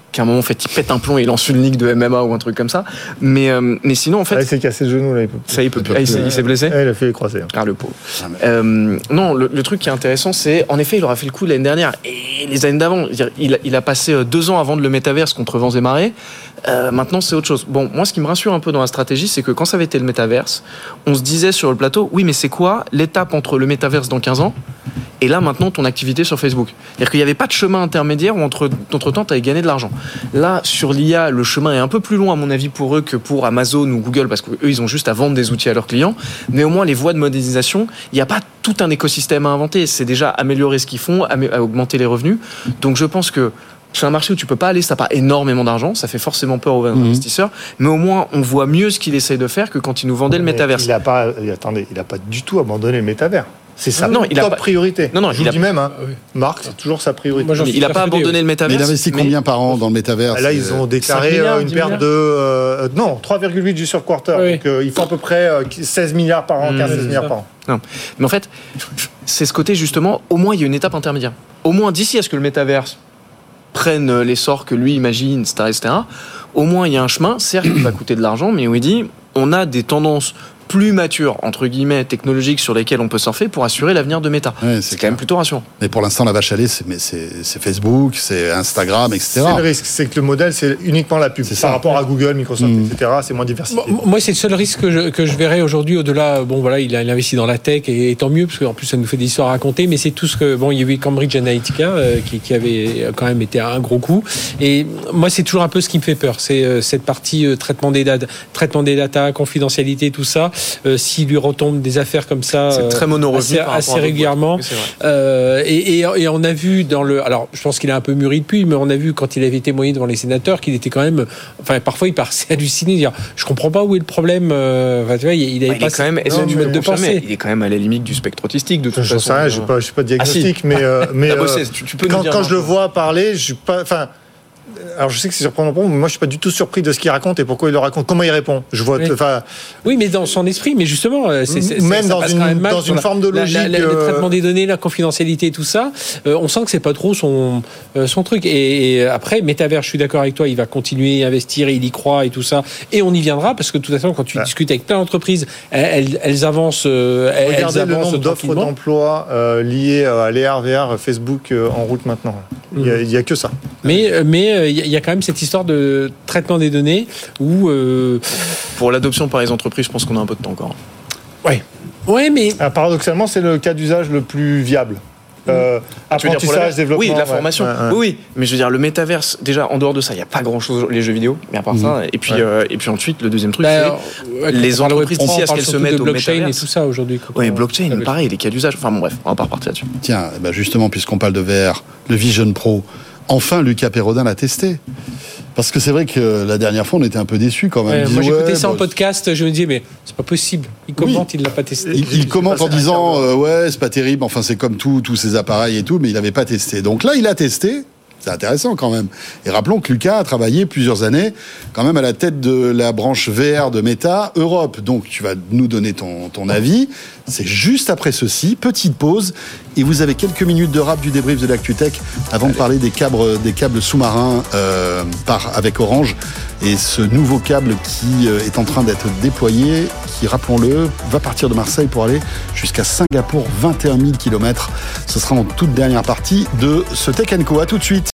qu'à un moment, en fait, il pète un plomb et il lance une ligue de M M A ou un truc comme ça. Mais, euh, mais sinon, en fait. Ah, il s'est cassé le genou, là. Il peut ça, il peut plus. Ah, il, s'est, il s'est blessé ah, il a fait les croisés. Ah, le pauvre. Ah, mais... euh, non, le, le truc qui est intéressant, c'est, en effet, il aura fait le coup l'année dernière et les années d'avant. Il a, il a passé deux ans avant de le métaverse contre vents et marées. Euh, maintenant, c'est autre chose. Bon, moi, ce qui me rassure un peu dans la stratégie, c'est que quand ça avait été le métaverse, on se disait sur le plateau, oui, mais c'est quoi l'étape entre le métaverse dans quinze ans et là, maintenant, ton activité sur Facebook? C'est-à-dire qu'il n'y avait pas de chemin intermédiaire où, entre, entre-temps, tu avais gagné de l'argent. Là, sur l'I A, le chemin est un peu plus long, à mon avis, pour eux que pour Amazon ou Google, parce qu'eux, ils ont juste à vendre des outils à leurs clients. Mais au moins, les voies de modélisation, il n'y a pas tout un écosystème à inventer. C'est déjà améliorer ce qu'ils font, amé- à augmenter les revenus. Donc, je pense que c'est un marché où tu peux pas aller, ça n'a pas énormément d'argent, ça fait forcément peur aux mmh. investisseurs, mais au moins on voit mieux ce qu'il essaye de faire que quand il nous vendait le métaverse. Il a pas, attendez, il n'a pas du tout abandonné le métavers. C'est sa non, top il a pas... priorité. Non, non, je vous il le a... dis même, hein. Oui. Marc, c'est toujours sa priorité. Moi, il n'a pas abandonné le métaverse. Mais il investit mais... combien par an dans le métaverse? Là, ils ont déclaré milliards, une perte de euh, non trois virgule huit du sur quarter. Oui. Donc euh, il faut à peu près euh, seize milliards par an, mmh, quinze seize milliards par an. Non, mais en fait, c'est ce côté justement. Au moins, il y a une étape intermédiaire. Au moins, d'ici à ce que le métaverse prennent l'essor que lui imagine, et cetera, et cetera. Au moins, il y a un chemin, certes, qui va coûter de l'argent, mais où il dit, on a des tendances plus matures, entre guillemets, technologiques sur lesquelles on peut surfer pour assurer l'avenir de Meta. Ouais, c'est, c'est quand même plutôt rassurant. Mais pour l'instant, la vache à lait, c'est, mais c'est, c'est Facebook, c'est Instagram, et cetera. C'est le risque, c'est que le modèle, c'est uniquement la pub. C'est par ça. Rapport à Google, Microsoft, mmh. et cetera, c'est moins diversifié. Moi, c'est le seul risque que je, que je verrais aujourd'hui, au-delà, bon, voilà, il a investi dans la tech, et, et tant mieux, parce qu'en plus, ça nous fait des histoires à raconter, mais c'est tout ce que, bon, il y a eu Cambridge Analytica, euh, qui, qui avait quand même été un gros coup. Et moi, c'est toujours un peu ce qui me fait peur, c'est euh, cette partie euh, traitement des data, traitement des data, confidentialité, tout ça. Euh, s'il lui retombe des affaires comme ça, c'est très monorevenu assez, assez régulièrement. Oui, euh, et, et, et on a vu dans le, alors je pense qu'il a un peu mûri depuis, mais on a vu quand il avait témoigné devant les sénateurs qu'il était quand même, enfin parfois il paraissait halluciné, dire je comprends pas où est le problème. Enfin, tu vois, il avait bah, pas il est quand même, non, du mode de pensée. Il est quand même à la limite du spectre autistique de toute je façon. Sais rien, je suis pas, je suis pas diagnostic, ah, si. mais euh, mais euh, tu, tu peux quand, dire quand je le vois parler, je suis pas, enfin. Alors je sais que c'est surprenant pour moi, mais moi je suis pas du tout surpris de ce qu'il raconte et pourquoi il le raconte, comment il répond. Je vois, enfin. Oui, mais dans son esprit, mais justement, c'est, c'est, même ça dans passe une quand même mal dans une la, forme de logique. La, la, la, le traitement des données, la confidentialité, et tout ça, euh, on sent que c'est pas trop son euh, son truc. Et, et après, Metaverse, je suis d'accord avec toi, il va continuer à investir, il y croit et tout ça, et on y viendra parce que de toute façon, quand tu ah. discutes avec plein d'entreprises, elles, elles avancent. Euh, Regardez elles le avancent nombre d'offres d'emploi euh, liées à l'A R V R, Facebook euh, en route maintenant. Il y a, il y a que ça. Mais mais il y a quand même cette histoire de traitement des données où euh... pour l'adoption par les entreprises, je pense qu'on a un peu de temps encore. Ouais, ouais, mais ah, paradoxalement, c'est le cas d'usage le plus viable. Euh, apprentissage, développement. Oui, la formation. Ouais, ouais, ouais. Oui, oui, mais je veux dire, le métaverse, déjà, en dehors de ça, il n'y a pas grand-chose, les jeux vidéo, mais à part mmh. ça. Et puis, ouais. euh, et puis ensuite, le deuxième truc, bah, c'est ouais, les entreprises d'ici à ce qu'elles se mettent au blockchain et tout ça aujourd'hui. Oui, blockchain, on... pareil, les cas d'usage. Enfin bon, bref, on va pas repartir là-dessus. Tiens, bah justement, puisqu'on parle de V R, le Vision Pro, enfin, Lucas Perrodin l'a testé. Parce que c'est vrai que la dernière fois, on était un peu déçus quand même. Ouais, disait, moi, j'écoutais ouais, ça bah, en podcast, je me disais, mais c'est pas possible. Il commente, oui. il l'a pas testé. Il, il commente en disant, euh, ouais, c'est pas terrible, enfin, c'est comme tout, tous ces appareils et tout, mais il n'avait pas testé. Donc là, il a testé. C'est intéressant quand même. Et rappelons que Lucas a travaillé plusieurs années quand même à la tête de la branche V R de Meta Europe. Donc tu vas nous donner ton, ton avis. C'est juste après ceci, petite pause. Et vous avez quelques minutes de rap du débrief de l'ActuTech avant Allez. de parler des câbles, des câbles sous-marins euh, par, avec Orange. Et ce nouveau câble qui euh, est en train d'être déployé, qui, rappelons-le, va partir de Marseille pour aller jusqu'à Singapour, vingt et un mille kilomètres. Ce sera en toute dernière partie de ce Tech and Co. À tout de suite.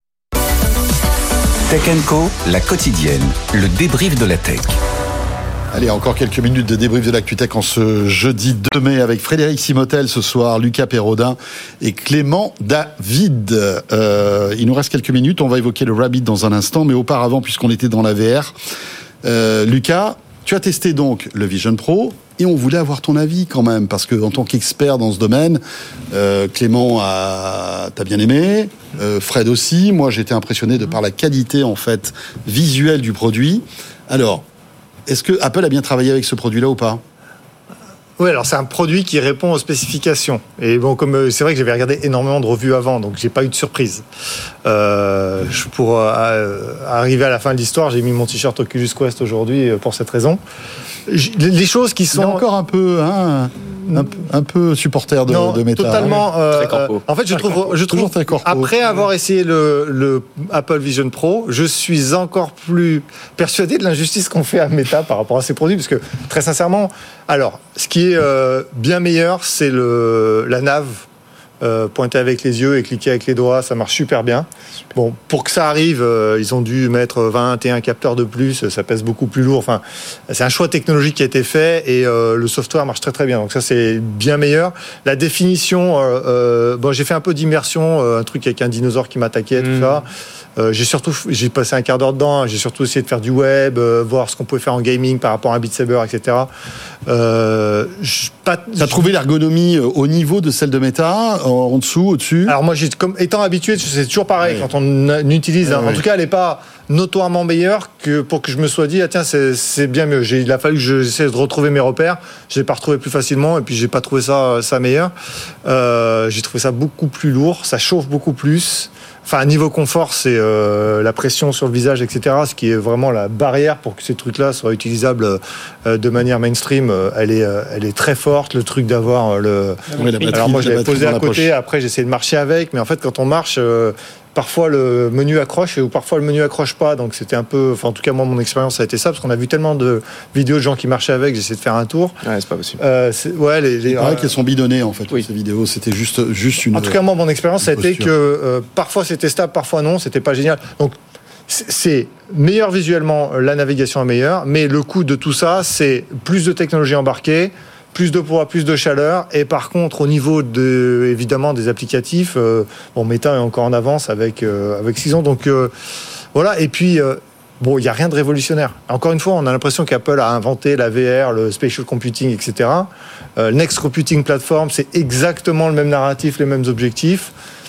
Tech and Co, la quotidienne, le débrief de la tech. Allez, encore quelques minutes de débrief de l'ActuTech en ce jeudi deux mai avec Frédéric Simotel ce soir, Lucas Perrodin et Clément David. Euh, il nous reste quelques minutes, on va évoquer le Rabbit dans un instant, mais auparavant, puisqu'on était dans la V R, euh, Lucas, tu as testé donc le Vision Pro et on voulait avoir ton avis quand même, parce que en tant qu'expert dans ce domaine, euh, Clément a, t'as bien aimé, euh, Fred aussi, moi j'étais impressionné de par la qualité en fait visuelle du produit. Alors, est-ce que Apple a bien travaillé avec ce produit-là ou pas ? Oui, alors c'est un produit qui répond aux spécifications. Et bon, comme c'est vrai que j'avais regardé énormément de revues avant, donc j'ai pas eu de surprise. Euh, pour euh, arriver à la fin de l'histoire, j'ai mis mon t-shirt Oculus Quest aujourd'hui pour cette raison. Les choses qui sont il est encore un peu, hein. un, un peu supporter de, non, de Meta. totalement. Euh, Très corpo. en fait, je trouve, je trouve très corpo. après avoir essayé le, le Apple Vision Pro, je suis encore plus persuadé de l'injustice qu'on fait à Meta par rapport à ces produits, parce que très sincèrement, alors, ce qui est euh, bien meilleur, c'est le la nav. Euh, pointer avec les yeux et cliquer avec les doigts, ça marche super bien. Super. Bon, pour que ça arrive, euh, ils ont dû mettre vingt et un capteurs de plus, ça pèse beaucoup plus lourd. Enfin, c'est un choix technologique qui a été fait et euh, le software marche très très bien. Donc ça, c'est bien meilleur. La définition, euh, euh, bon, j'ai fait un peu d'immersion, euh, un truc avec un dinosaure qui m'attaquait, mmh. tout ça. Euh, j'ai surtout, j'ai passé un quart d'heure dedans. J'ai surtout essayé de faire du web, euh, voir ce qu'on pouvait faire en gaming par rapport à un Beat Saber, et cetera. Euh, pas, T'as trouvé l'ergonomie au niveau de celle de Meta, en dessous, au-dessus? Alors moi, j'ai, comme étant habitué, c'est toujours pareil, oui. quand on utilise. Oui, hein. En oui. tout cas, elle n'est pas notoirement meilleure que pour que je me sois dit, ah tiens, c'est, c'est bien mieux. J'ai, il a fallu que j'essaie de retrouver mes repères. Je l'ai pas retrouvé plus facilement, et puis j'ai pas trouvé ça, ça meilleur. Euh, j'ai trouvé ça beaucoup plus lourd, ça chauffe beaucoup plus. Enfin, niveau confort, c'est euh, la pression sur le visage, et cetera. Ce qui est vraiment la barrière pour que ces trucs-là soient utilisables euh, de manière mainstream. Euh, elle est, euh, elle est très forte. Le truc d'avoir euh, le. Oui, la batterie, alors moi, je l'avais posé à côté. Après, j'ai essayé de marcher avec, mais en fait, quand on marche. Euh, Parfois le menu accroche ou parfois le menu accroche pas, donc c'était un peu, enfin en tout cas moi mon expérience a été ça parce qu'on a vu tellement de vidéos de gens qui marchaient avec, j'ai essayé de faire un tour. Ouais, c'est pas possible. Euh, c'est, ouais, les, les, il paraît euh, qu'elles sont bidonnées en fait. Oui. Ces vidéos, c'était juste juste une. En tout cas moi mon expérience ça a été que euh, parfois c'était stable, parfois non, c'était pas génial. Donc c'est meilleur visuellement, la navigation est meilleure, mais le coût de tout ça c'est plus de technologie embarquée. Plus de poids, plus de chaleur, et par contre au niveau de évidemment des applicatifs, euh, bon Meta est encore en avance avec euh, avec six ans, donc euh, voilà. Et puis euh, bon, il y a rien de révolutionnaire. Encore une fois, on a l'impression qu'Apple a inventé la V R, le spatial computing, et cetera. Euh, Next Computing Platform, c'est exactement le même narratif, les mêmes objectifs.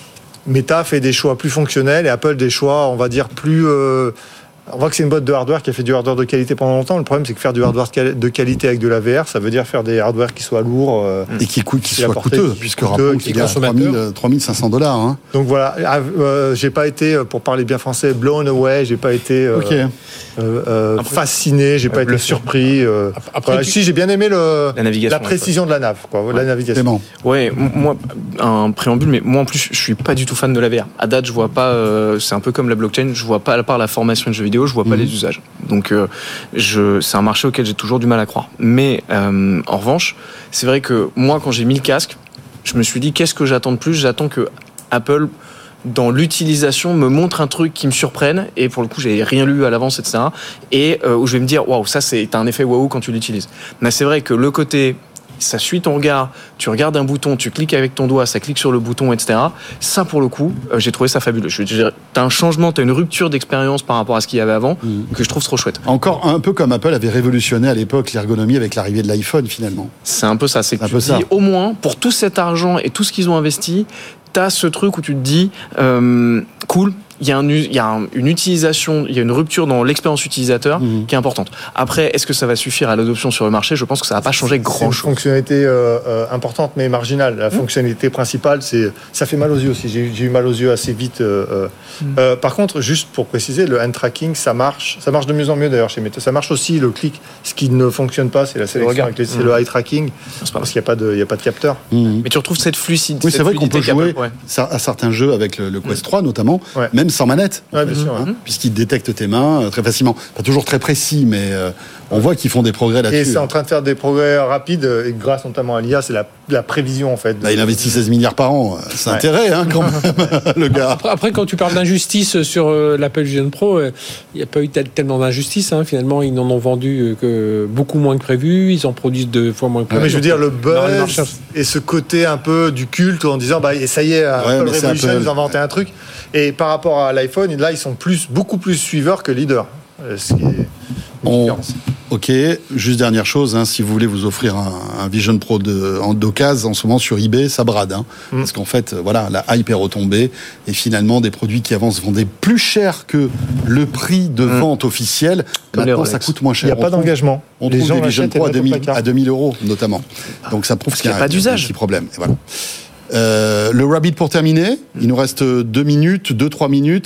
Meta fait des choix plus fonctionnels et Apple des choix, on va dire plus euh, on voit que c'est une boîte de hardware qui a fait du hardware de qualité pendant longtemps. Le problème, c'est que faire du hardware de qualité avec de la V R, ça veut dire faire des hardware qui soient lourds. Euh, et qui, coûtent, qui, qui soient coûteux, puisque rappelons qu'il y a trois mille cinq cents dollars. Hein. Donc voilà, euh, j'ai pas été, pour parler bien français, blown away, j'ai pas été euh, okay. euh, euh, après, fasciné, j'ai pas été surpris. Euh, après, voilà, tu... Si, j'ai bien aimé le, la, la précision de la nav, quoi, ouais. la navigation. Ouais, moi, un préambule, mais moi en plus, je suis pas du tout fan de la V R. À date, je vois pas, euh, c'est un peu comme la blockchain, je vois pas, à part la formation de jeux vidéo, je vois pas mmh. les usages. Donc, euh, je, c'est un marché auquel j'ai toujours du mal à croire. Mais euh, en revanche, c'est vrai que moi, quand j'ai mis le casque, je me suis dit, qu'est-ce que j'attends de plus ? J'attends que Apple, dans l'utilisation, me montre un truc qui me surprenne. Et pour le coup, j'avais rien lu à l'avance, et cetera. Et euh, où je vais me dire, waouh, ça, c'est t'as un effet waouh quand tu l'utilises. Mais c'est vrai que le côté ça suit ton regard, tu regardes un bouton, tu cliques avec ton doigt, ça clique sur le bouton, et cetera. Ça, pour le coup, euh, j'ai trouvé ça fabuleux. Je veux dire, t'as un changement, t'as une rupture d'expérience par rapport à ce qu'il y avait avant, mmh. que je trouve trop chouette. Encore un peu comme Apple avait révolutionné à l'époque l'ergonomie avec l'arrivée de l'iPhone, finalement. C'est un peu ça. C'est que tu te dis, au moins, pour tout cet argent et tout ce qu'ils ont investi, t'as ce truc où tu te dis, euh, cool, il y a, un, il y a un, une utilisation, il y a une rupture dans l'expérience utilisateur mmh. qui est importante. Après, est-ce que ça va suffire à l'adoption sur le marché ? Je pense que ça va pas changer grand-chose. C'est une fonctionnalité euh, euh, importante mais marginale. La mmh. fonctionnalité principale, c'est ça fait mal aux yeux aussi. J'ai, j'ai eu mal aux yeux assez vite. Euh, mmh. euh, par contre, juste pour préciser, le hand tracking, ça marche, ça marche de mieux en mieux d'ailleurs chez Meta. Ça marche aussi le clic. Ce qui ne fonctionne pas, c'est la sélection avec les, c'est mmh. le eye tracking, c'est parce qu'il n'y a pas de, il y a pas de capteur. Mmh. Mais tu retrouves cette fluidité. Oui, c'est vrai qu'on peut jouer ouais. à certains jeux avec le, le Quest mmh. trois notamment, ouais. même sans manette. Ouais, bien sûr, hein, mmh. puisqu'ils détectent tes mains euh, très facilement. Pas toujours très précis, mais euh, on voit qu'ils font des progrès là-dessus. Et c'est en train de faire des progrès rapides, et grâce notamment à l'I A, c'est la, la prévision en fait. Bah, il investit seize milliards par an, c'est ouais. intérêt hein, quand même, le gars. Après, après, quand tu parles d'injustice sur euh, l'Apple Vision Pro, il euh, n'y a pas eu tel, tellement d'injustice. Hein. Finalement, ils n'en ont vendu que beaucoup moins que prévu, ils en produisent deux fois moins que prévu. Ah, mais je veux dire, le buzz et ce côté un peu du culte en disant, bah, et ça y est, ouais, Apple Revolution, Apple... ils ont inventé un truc. Et par rapport à l'iPhone, là, ils sont plus, beaucoup plus suiveurs que leaders. Ce qui est On... Ok, juste dernière chose, hein, si vous voulez vous offrir un, un Vision Pro de, en d'occasion en ce moment sur eBay, ça brade. Hein, mm. Parce qu'en fait, voilà, la hype est retombée et finalement, des produits qui avant se vendaient plus cher que le prix de mm. vente officiel, comme maintenant ça coûte moins cher. Il n'y a pas trouve, d'engagement. On Les trouve des Vision Pro à deux mille euros notamment. Donc ça prouve qu'il n'y a, a pas d'usage. Un petit problème. Et voilà. Euh, le Rabbit pour terminer, il nous reste deux minutes, deux, trois minutes.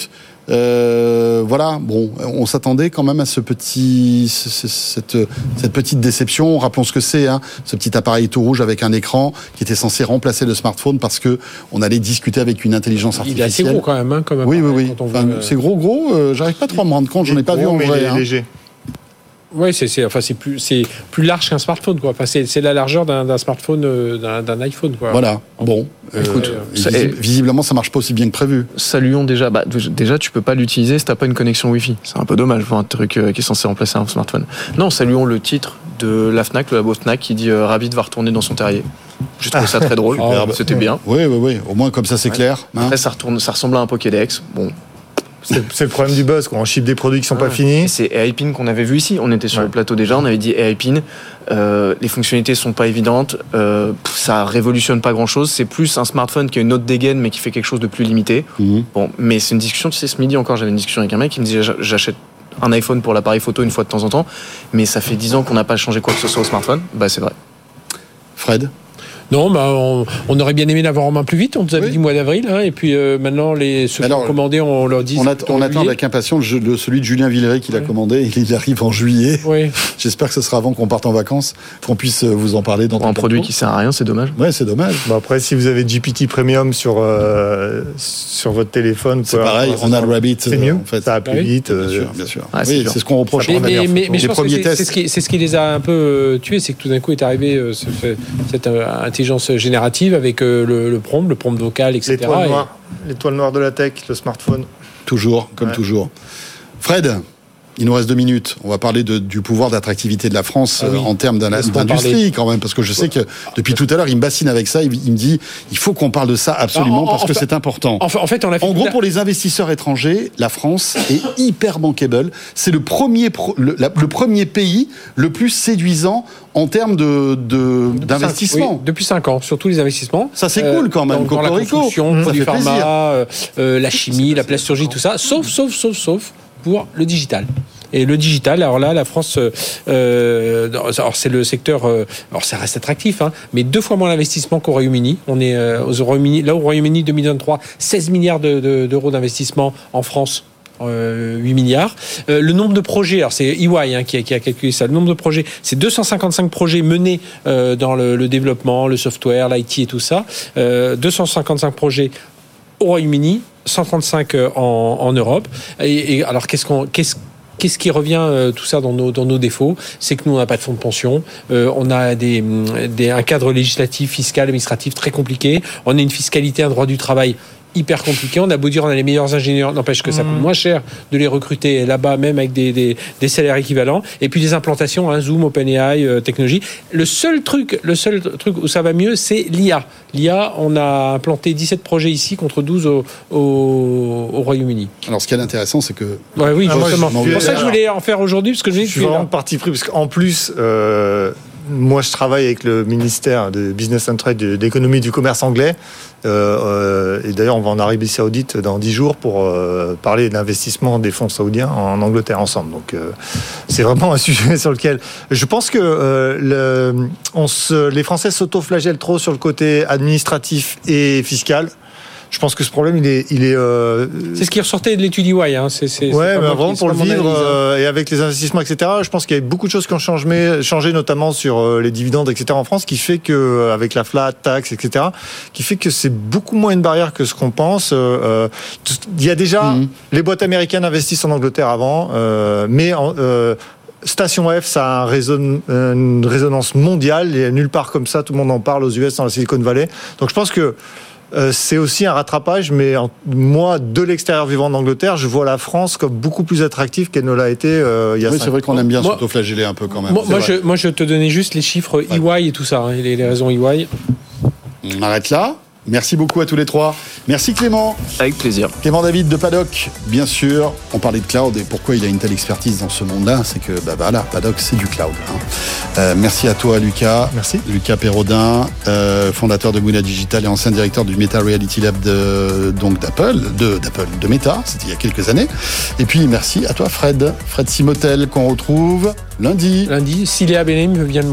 Euh, voilà, bon, on s'attendait quand même à ce petit, ce, ce, cette, cette petite déception. Rappelons ce que c'est, hein, ce petit appareil tout rouge avec un écran qui était censé remplacer le smartphone parce que on allait discuter avec une intelligence artificielle. Il est assez gros quand même, hein, comme oui, oui, oui. Enfin, veut... C'est gros, gros. Euh, j'arrive pas trop à me rendre compte. J'en ai pas gros, vu en mais vrai. Il est hein. léger. Oui, c'est, c'est, enfin, c'est, plus, c'est plus large qu'un smartphone, quoi. Enfin, c'est, c'est la largeur d'un, d'un smartphone, euh, d'un, d'un iPhone, quoi. Voilà, bon. Euh, Écoute, visi- c'est- visiblement, ça marche pas aussi bien que prévu. Saluons déjà. Bah, déjà, tu peux pas l'utiliser si t'as pas une connexion Wi-Fi. C'est un peu dommage pour un truc euh, qui est censé remplacer un smartphone. Non, saluons le titre de la Fnac, le labo Fnac, qui dit euh, Rabbit va retourner dans son terrier. J'ai trouvé ça très drôle. Superbe. C'était bien. Oui, oui, oui. Au moins, comme ça, c'est Ouais. clair. hein. Après, ça, retourne, ça ressemble à un Pokédex. Bon, C'est, c'est le problème du buzz, quoi. On ship des produits qui sont pas Ouais. finis. Et c'est AirPin qu'on avait vu ici. On était sur Ouais. le plateau déjà, on avait dit AirPin. Euh, les fonctionnalités sont pas évidentes. Euh, pff, ça révolutionne pas grand chose. C'est plus un smartphone qui a une autre dégaine, mais qui fait quelque chose de plus limité. Mhm. Bon, mais c'est une discussion. Tu sais, ce midi encore, j'avais une discussion avec un mec qui me disait j'a- j'achète un iPhone pour l'appareil photo une fois de temps en temps, mais ça fait dix ans qu'on n'a pas changé quoi que ce soit au smartphone. Bah, c'est vrai. Fred. Non, bah, on, on aurait bien aimé l'avoir en main plus vite. On nous avait Oui. dit mois d'avril, hein, et puis euh, maintenant les ceux Alors, qui ont commandé, on leur dit. On, c'est at- plutôt on en attend juillet. avec impatience le jeu de celui de Julien Villeray qui l'a Ouais. commandé. Il arrive en juillet. Oui. J'espère que ce sera avant qu'on parte en vacances, qu'on puisse euh, vous en parler dans Pour un Tech produit Co. qui sert à rien, c'est dommage. Ouais, c'est dommage. Bon, après, si vous avez G P T Premium sur, euh, sur votre téléphone, C'est quoi, pareil, ça on a sera- le Rabbit. C'est euh, mieux, en fait. ça va plus Ah oui. vite. Bien euh, sûr, bien sûr. Ah, c'est oui, sûr. c'est ce qu'on reproche. Mais, on va mais, dire. mais, mais les je pense que premiers c'est, tests. c'est ce qui, c'est ce qui les a un peu euh, tués, c'est que tout d'un coup est arrivé euh, ce- ce- cette euh, intelligence générative avec euh, le, le prompt, le prompt vocal, et cetera. L'étoile Et- noire, l'étoile noire de la tech, le smartphone. Toujours, comme Ouais. toujours. Fred, il nous reste deux minutes. On va parler de- du pouvoir d'attractivité de la France Ah oui. euh, en termes d'in- Laisse-moi d'industrie parler. quand même, parce que je sais que depuis tout à l'heure, il me bassine avec ça. Il, il me dit, il faut qu'on parle de ça absolument En- en- parce que enfin- c'est important. En fait, en fait, on a fait En toute gros, la- pour les investisseurs étrangers, la France est hyper bankable. C'est le premier, pro- le, la- le premier pays le plus séduisant en termes de, de- Depuis d'investissement. cinq- oui, depuis cinq ans, sur tous les investissements. Ça, c'est cool quand même, Dans, dans la Cocorico. construction, Ça produits fait plaisir. pharma, euh, euh, la chimie, la plasturgie, tout ça. Sauf, sauf, sauf, sauf pour le digital. Et le digital, alors là, la France, euh, euh, alors c'est le secteur, euh, alors ça reste attractif, hein, mais deux fois moins d'investissement qu'au Royaume-Uni. On est euh, au Royaume-Uni, là au Royaume-Uni deux mille vingt-trois, seize milliards de, de, d'euros d'investissement en France. Euh, huit milliards. Euh, le nombre de projets, alors c'est E Y hein, qui, a, qui a calculé ça, le nombre de projets, c'est deux cent cinquante-cinq projets menés euh, dans le, le développement, le software, l'I T et tout ça. Euh, deux cent cinquante-cinq projets au Royaume-Uni, cent trente-cinq en, en Europe. Et, et alors qu'est-ce qu'on... Qu'est-ce Qu'est-ce qui revient euh, tout ça dans nos, dans nos défauts? C'est que nous, on n'a pas de fonds de pension, euh, on a des, des, un cadre législatif, fiscal, administratif très compliqué, on a une fiscalité, un droit du travail hyper compliqué. On a beau dire on a les meilleurs ingénieurs, n'empêche que ça coûte moins cher de les recruter là-bas, même avec des, des, des salaires équivalents. Et puis des implantations, hein, Zoom, OpenAI, euh, technologie. Le seul truc, le seul truc où ça va mieux, c'est l'I A. L'I A, on a implanté dix-sept projets ici contre douze au, au, au Royaume-Uni. Alors, ce qui est intéressant, c'est que Ouais, oui, Ah, moi, justement. je- C'est pour ça que je voulais en faire aujourd'hui, parce que je me Je dis suis que tu es vraiment là. parti pris parce qu'en plus, euh, moi, je travaille avec le ministère de Business and Trade, de l'économie et du commerce anglais. Euh, euh, et d'ailleurs, on va en Arabie Saoudite dans dix jours pour euh, parler de l'investissement des fonds saoudiens en Angleterre ensemble. Donc, euh, c'est vraiment un sujet sur lequel je pense que euh, le, on se, les Français s'auto-flagellent trop sur le côté administratif et fiscal. Je pense que ce problème, il est, il est. Euh, C'est ce qui ressortait de l'étude E Y. Hein. C'est, c'est, Ouais, c'est pas mais moi vraiment qui- pour c'est le pas mon vivre analyse, hein. euh, et avec les investissements, et cetera. Je pense qu'il y a beaucoup de choses qui ont changé, changé notamment sur euh, les dividendes, et cetera. En France, qui fait que euh, avec la flat tax, et cetera, qui fait que c'est beaucoup moins une barrière que ce qu'on pense. Euh, euh, tout- il y a déjà Mhm. les boîtes américaines investissent en Angleterre avant, euh, mais en, euh, Station F, ça a un résonne- une résonance mondiale. Il y a nulle part comme ça. Tout le monde en parle aux U S, dans la Silicon Valley. Donc, je pense que Euh, c'est aussi un rattrapage, mais en, moi, de l'extérieur vivant en Angleterre, je vois la France comme beaucoup plus attractive qu'elle ne l'a été euh, il y a oui, cinq c'est vrai qu'on aime bien Moi- s'auto-flageller un peu quand même. Moi, C'est moi, vrai. je, moi, je te donnais juste les chiffres E Y et tout ça, hein, les, les raisons E Y. On arrête là. Merci beaucoup à tous les trois. Merci Clément. Avec plaisir. Clément David de Paddock, bien sûr. On parlait de cloud et pourquoi il a une telle expertise dans ce monde-là, c'est que bah, voilà, Paddock, c'est du cloud. hein. Euh, merci à toi, Lucas. Merci. Lucas Perrodin, euh, fondateur de Mouna Digital et ancien directeur du Meta Reality Lab de, donc d'Apple, de, d'Apple, de Meta, c'était il y a quelques années. Et puis merci à toi, Fred. Fred Simotel, qu'on retrouve lundi. Lundi, si Léa Benem vient de moi.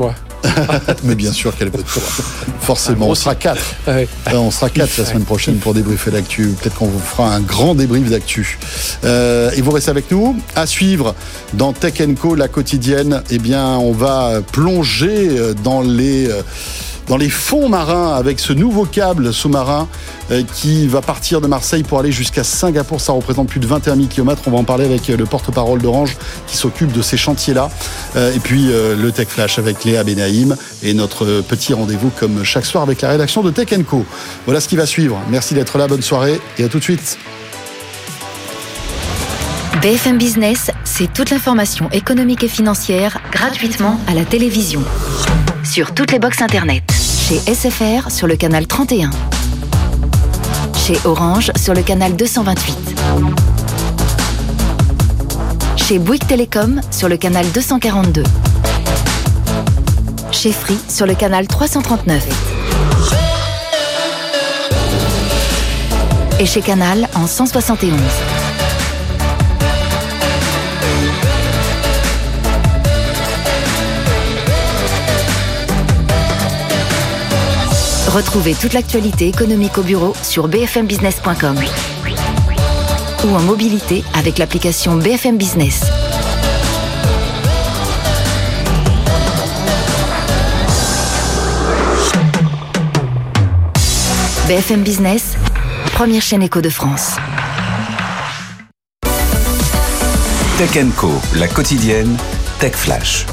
Mais bien sûr qu'elle vote pour. Forcément, on sera quatre. Ouais. Euh, on sera quatre la semaine prochaine pour débriefer l'actu. Peut-être qu'on vous fera un grand débrief d'actu. Euh, et vous restez avec nous. À suivre dans Tech and Co, la quotidienne, eh bien, on va plonger dans les... dans les fonds marins avec ce nouveau câble sous-marin euh, qui va partir de Marseille pour aller jusqu'à Singapour. Ça représente plus de vingt et un mille kilomètres. On va en parler avec le porte-parole d'Orange qui s'occupe de ces chantiers-là. Euh, et puis euh, le Tech Flash avec Léa Benaïm et notre petit rendez-vous comme chaque soir avec la rédaction de Tech and Co. Voilà ce qui va suivre. Merci d'être là. Bonne soirée et à tout de suite. B F M Business, c'est toute l'information économique et financière gratuitement à la télévision. Sur toutes les box internet. Chez S F R sur le canal trente et un. Chez Orange sur le canal deux cent vingt-huit. Chez Bouygues Télécom sur le canal deux cent quarante-deux. Chez Free sur le canal trois cent trente-neuf. Et chez Canal en cent soixante et onze. Retrouvez toute l'actualité économique au bureau sur b f m business point com ou en mobilité avec l'application B F M Business. B F M Business, première chaîne éco de France. Tech and Co, la quotidienne, Tech Flash.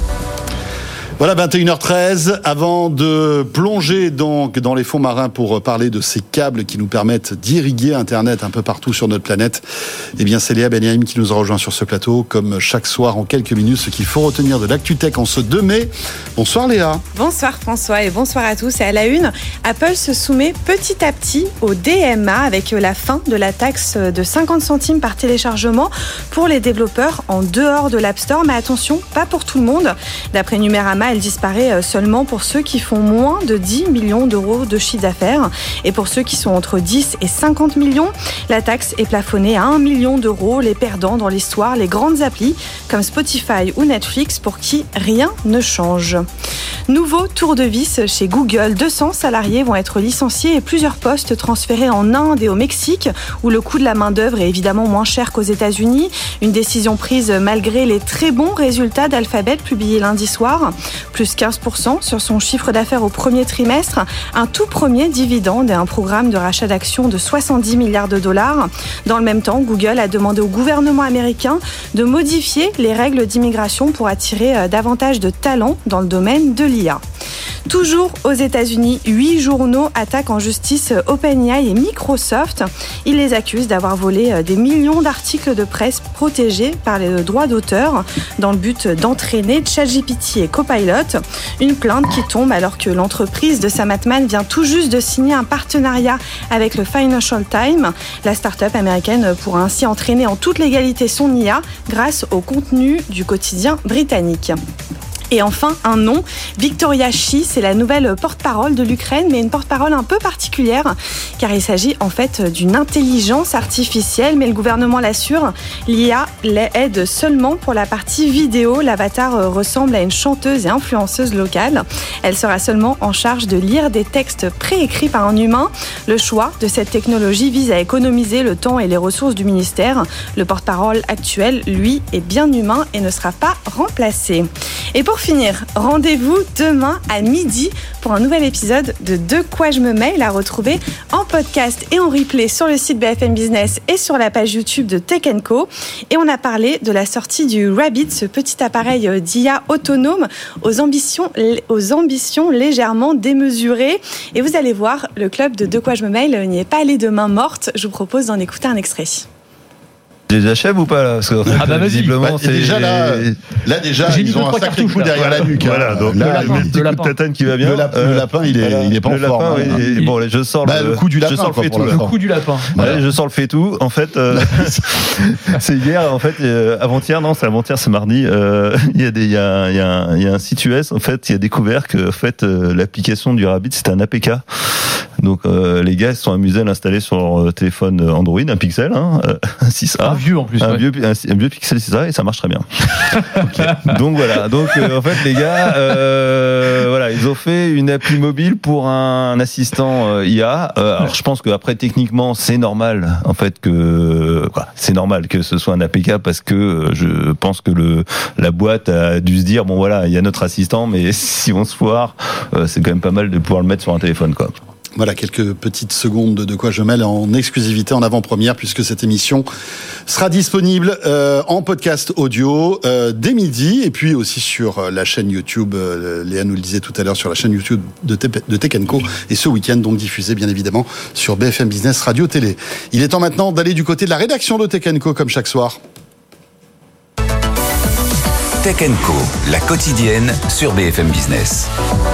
Voilà, vingt et une heures treize. Avant de plonger donc dans les fonds marins pour parler de ces câbles qui nous permettent d'irriguer Internet un peu partout sur notre planète, eh bien, c'est Léa Benaïm qui nous a rejoint sur ce plateau, comme chaque soir en quelques minutes, ce qu'il faut retenir de l'Actu Tech en ce deux mai. Bonsoir Léa. Bonsoir François et bonsoir à tous. Et à la une, Apple se soumet petit à petit au D M A avec la fin de la taxe de cinquante centimes par téléchargement pour les développeurs en dehors de l'App Store. Mais attention, pas pour tout le monde. D'après Numérama, elle disparaît seulement pour ceux qui font moins de dix millions d'euros de chiffre d'affaires. Et pour ceux qui sont entre dix et cinquante millions, la taxe est plafonnée à un million d'euros. Les perdants dans l'histoire, les grandes applis comme Spotify ou Netflix pour qui rien ne change. Nouveau tour de vis chez Google. deux cents salariés vont être licenciés et plusieurs postes transférés en Inde et au Mexique où le coût de la main-d'œuvre est évidemment moins cher qu'aux États-Unis. Une décision prise malgré les très bons résultats d'Alphabet publiés lundi soir. Plus quinze pour cent sur son chiffre d'affaires au premier trimestre, un tout premier dividende et un programme de rachat d'actions de soixante-dix milliards de dollars. Dans le même temps, Google a demandé au gouvernement américain de modifier les règles d'immigration pour attirer davantage de talents dans le domaine de l'I A. Toujours aux États-Unis, huit journaux attaquent en justice OpenAI et Microsoft. Ils les accusent d'avoir volé des millions d'articles de presse protégés par les droits d'auteur dans le but d'entraîner ChatGPT et Copilot. Une plainte qui tombe alors que l'entreprise de Sam Altman vient tout juste de signer un partenariat avec le Financial Times. La start-up américaine pourra ainsi entraîner en toute légalité son I A grâce au contenu du quotidien britannique. Et enfin, un nom, Victoria Shi, c'est la nouvelle porte-parole de l'Ukraine, mais une porte-parole un peu particulière, car il s'agit en fait d'une intelligence artificielle, mais le gouvernement l'assure, l'I A l'aide seulement pour la partie vidéo. L'avatar ressemble à une chanteuse et influenceuse locale. Elle sera seulement en charge de lire des textes préécrits par un humain. Le choix de cette technologie vise à économiser le temps et les ressources du ministère. Le porte-parole actuel, lui, est bien humain et ne sera pas remplacé. Et pour finir, rendez-vous demain à midi pour un nouvel épisode de De quoi je me mêle à retrouver en podcast et en replay sur le site B F M Business et sur la page YouTube de Tech and Co. Et on a parlé de la sortie du Rabbit, ce petit appareil d'I A autonome aux ambitions, aux ambitions légèrement démesurées. Et vous allez voir, le club de De quoi je me mêle n'y est pas allé de main morte. Je vous propose d'en écouter un extrait. Je les achève ou pas là parce que, en fait, ah bah visiblement bah, c'est déjà là, là déjà J'ai ils ont un sacré coup derrière la nuque. Voilà, donc là, là, lapin, le petit le coup de tatane qui va bien. Le, lap- euh, le lapin, il est, voilà. il est pas le en forme. lapin, Hein. oui, bon, je sors bah, le, le coup du lapin. Je sors le quoi, fait-tout. Le coup du lapin. Voilà. Allez, je sors le fait-tout. En fait, euh, c'est hier. En fait, euh, avant-hier, non, c'est avant-hier, c'est mardi. Euh, il y a des, il y a, il y a, un, il y a un site U S. En fait, il y a découvert que, en fait, euh, l'application du Rabbit, c'était un A P K. Donc euh, les gars se sont amusés à l'installer sur leur téléphone Android, un Pixel, hein, un six A. Un vieux en plus. Un, ouais. vieux, un, un vieux Pixel six A et ça marche très bien. Okay. Donc voilà. Donc euh, en fait les gars, euh, voilà, ils ont fait une appli mobile pour un assistant euh, I A. Euh, alors je pense qu'après techniquement c'est normal en fait que quoi, c'est normal que ce soit un A P K parce que je pense que le la boîte a dû se dire bon voilà il y a notre assistant mais si on se foire euh, c'est quand même pas mal de pouvoir le mettre sur un téléphone quoi. Voilà, quelques petites secondes de quoi je mêle en exclusivité, en avant-première, puisque cette émission sera disponible euh, en podcast audio euh, dès midi, et puis aussi sur la chaîne YouTube, euh, Léa nous le disait tout à l'heure, sur la chaîne YouTube de, Te- de Tech and Co, et ce week-end, donc diffusé bien évidemment sur B F M Business Radio Télé. Il est temps maintenant d'aller du côté de la rédaction de Tech and Co, comme chaque soir. Tech and Co, la quotidienne sur B F M Business.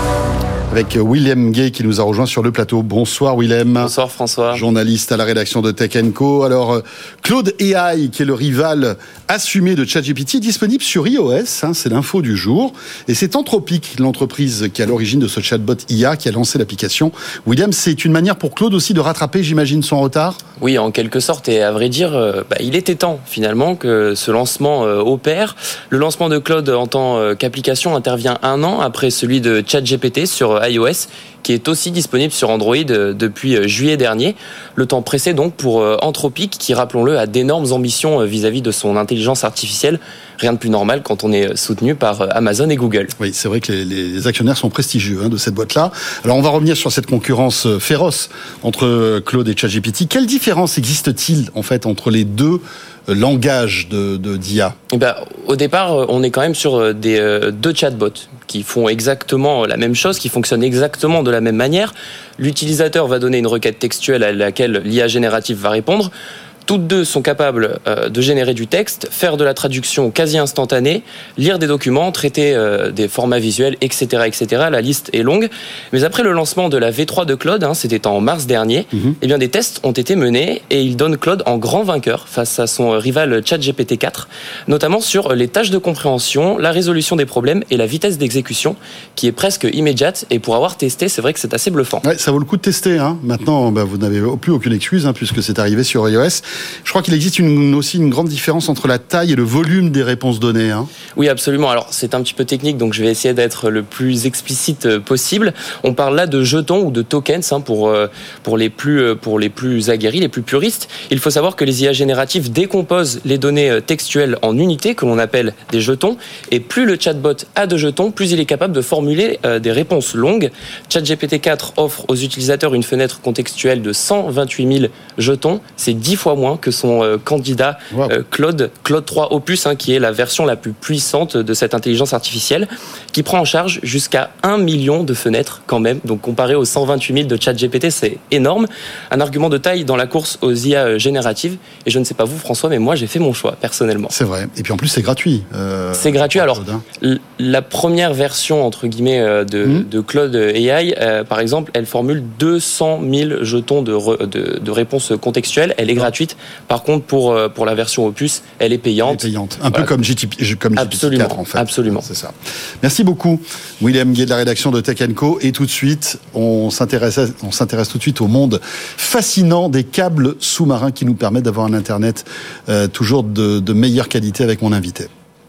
Avec William Gay qui nous a rejoint sur le plateau. Bonsoir Willem. Bonsoir François. Journaliste à la rédaction de Tech and Co. Alors, Claude A I, qui est le rival assumé de ChatGPT, est disponible sur iOS, hein, c'est l'info du jour. Et c'est Anthropic, l'entreprise qui est à l'origine de ce chatbot I A, qui a lancé l'application. William, c'est une manière pour Claude aussi de rattraper, j'imagine, son retard ? Oui, en quelque sorte, et à vrai dire, euh, bah, il était temps finalement que ce lancement euh, opère. Le lancement de Claude en tant euh, qu'application intervient un an après celui de ChatGPT sur iOS, qui est aussi disponible sur Android euh, depuis euh, juillet dernier. Le temps pressé donc pour euh, Anthropic, qui, rappelons-le, a d'énormes ambitions euh, vis-à-vis de son intelligence artificielle. Rien de plus normal quand on est soutenu par euh, Amazon et Google. Oui, c'est vrai que les, les actionnaires sont prestigieux hein, de cette boîte-là. Alors, on va revenir sur cette concurrence euh, féroce entre Claude et ChatGPT. Quelle différence existe-t-il en fait entre les deux langage de, de d'I A ? Eh ben, au départ, on est quand même sur des, euh, deux chatbots qui font exactement la même chose, qui fonctionnent exactement de la même manière. L'utilisateur va donner une requête textuelle à laquelle l'I A générative va répondre. Toutes deux sont capables euh, de générer du texte, faire de la traduction quasi instantanée, lire des documents, traiter euh, des formats visuels, et cetera, et cetera. La liste est longue. Mais après le lancement de la V trois de Claude, hein, c'était en mars dernier, mm-hmm. eh bien des tests ont été menés et il donne Claude en grand vainqueur face à son rival ChatGPT quatre, notamment sur les tâches de compréhension, la résolution des problèmes et la vitesse d'exécution, qui est presque immédiate. Et pour avoir testé, c'est vrai que c'est assez bluffant. Ouais, ça vaut le coup de tester. Hein. Maintenant, bah, vous n'avez plus aucune excuse hein, puisque c'est arrivé sur iOS. Je crois qu'il existe une, aussi une grande différence entre la taille et le volume des réponses données. Hein. Oui, absolument. Alors, c'est un petit peu technique, donc je vais essayer d'être le plus explicite possible. On parle là de jetons ou de tokens hein, pour, pour, les plus, pour les plus aguerris, les plus puristes. Il faut savoir que les I A génératives décomposent les données textuelles en unités, que l'on appelle des jetons. Et plus le chatbot a de jetons, plus il est capable de formuler euh, des réponses longues. ChatGPT quatre offre aux utilisateurs une fenêtre contextuelle de cent vingt-huit mille jetons. C'est dix fois moins que son euh, candidat wow. euh, Claude, Claude trois Opus, hein, qui est la version la plus puissante de cette intelligence artificielle, qui prend en charge jusqu'à un million de fenêtres quand même. Donc comparé aux cent vingt-huit mille de ChatGPT, c'est énorme. Un argument de taille dans la course aux I A génératives. Et je ne sais pas vous, François, mais moi j'ai fait mon choix personnellement. C'est vrai. Et puis en plus c'est gratuit. Euh, c'est gratuit. Alors l- la première version entre guillemets euh, de, mmh. de Claude A I, euh, par exemple, elle formule deux cent mille jetons de, re- de, de réponses contextuelles. Elle est mmh. gratuite. Par contre, pour, pour la version Opus, elle est payante. Elle est payante. Un voilà. peu comme G T P, comme G P T quatre, en fait. Absolument. C'est ça. Merci beaucoup, William Gay de la rédaction de Tech and Co. Et tout de suite, on s'intéresse, on s'intéresse tout de suite au monde fascinant des câbles sous-marins qui nous permettent d'avoir un Internet euh, toujours de, de meilleure qualité avec mon invité.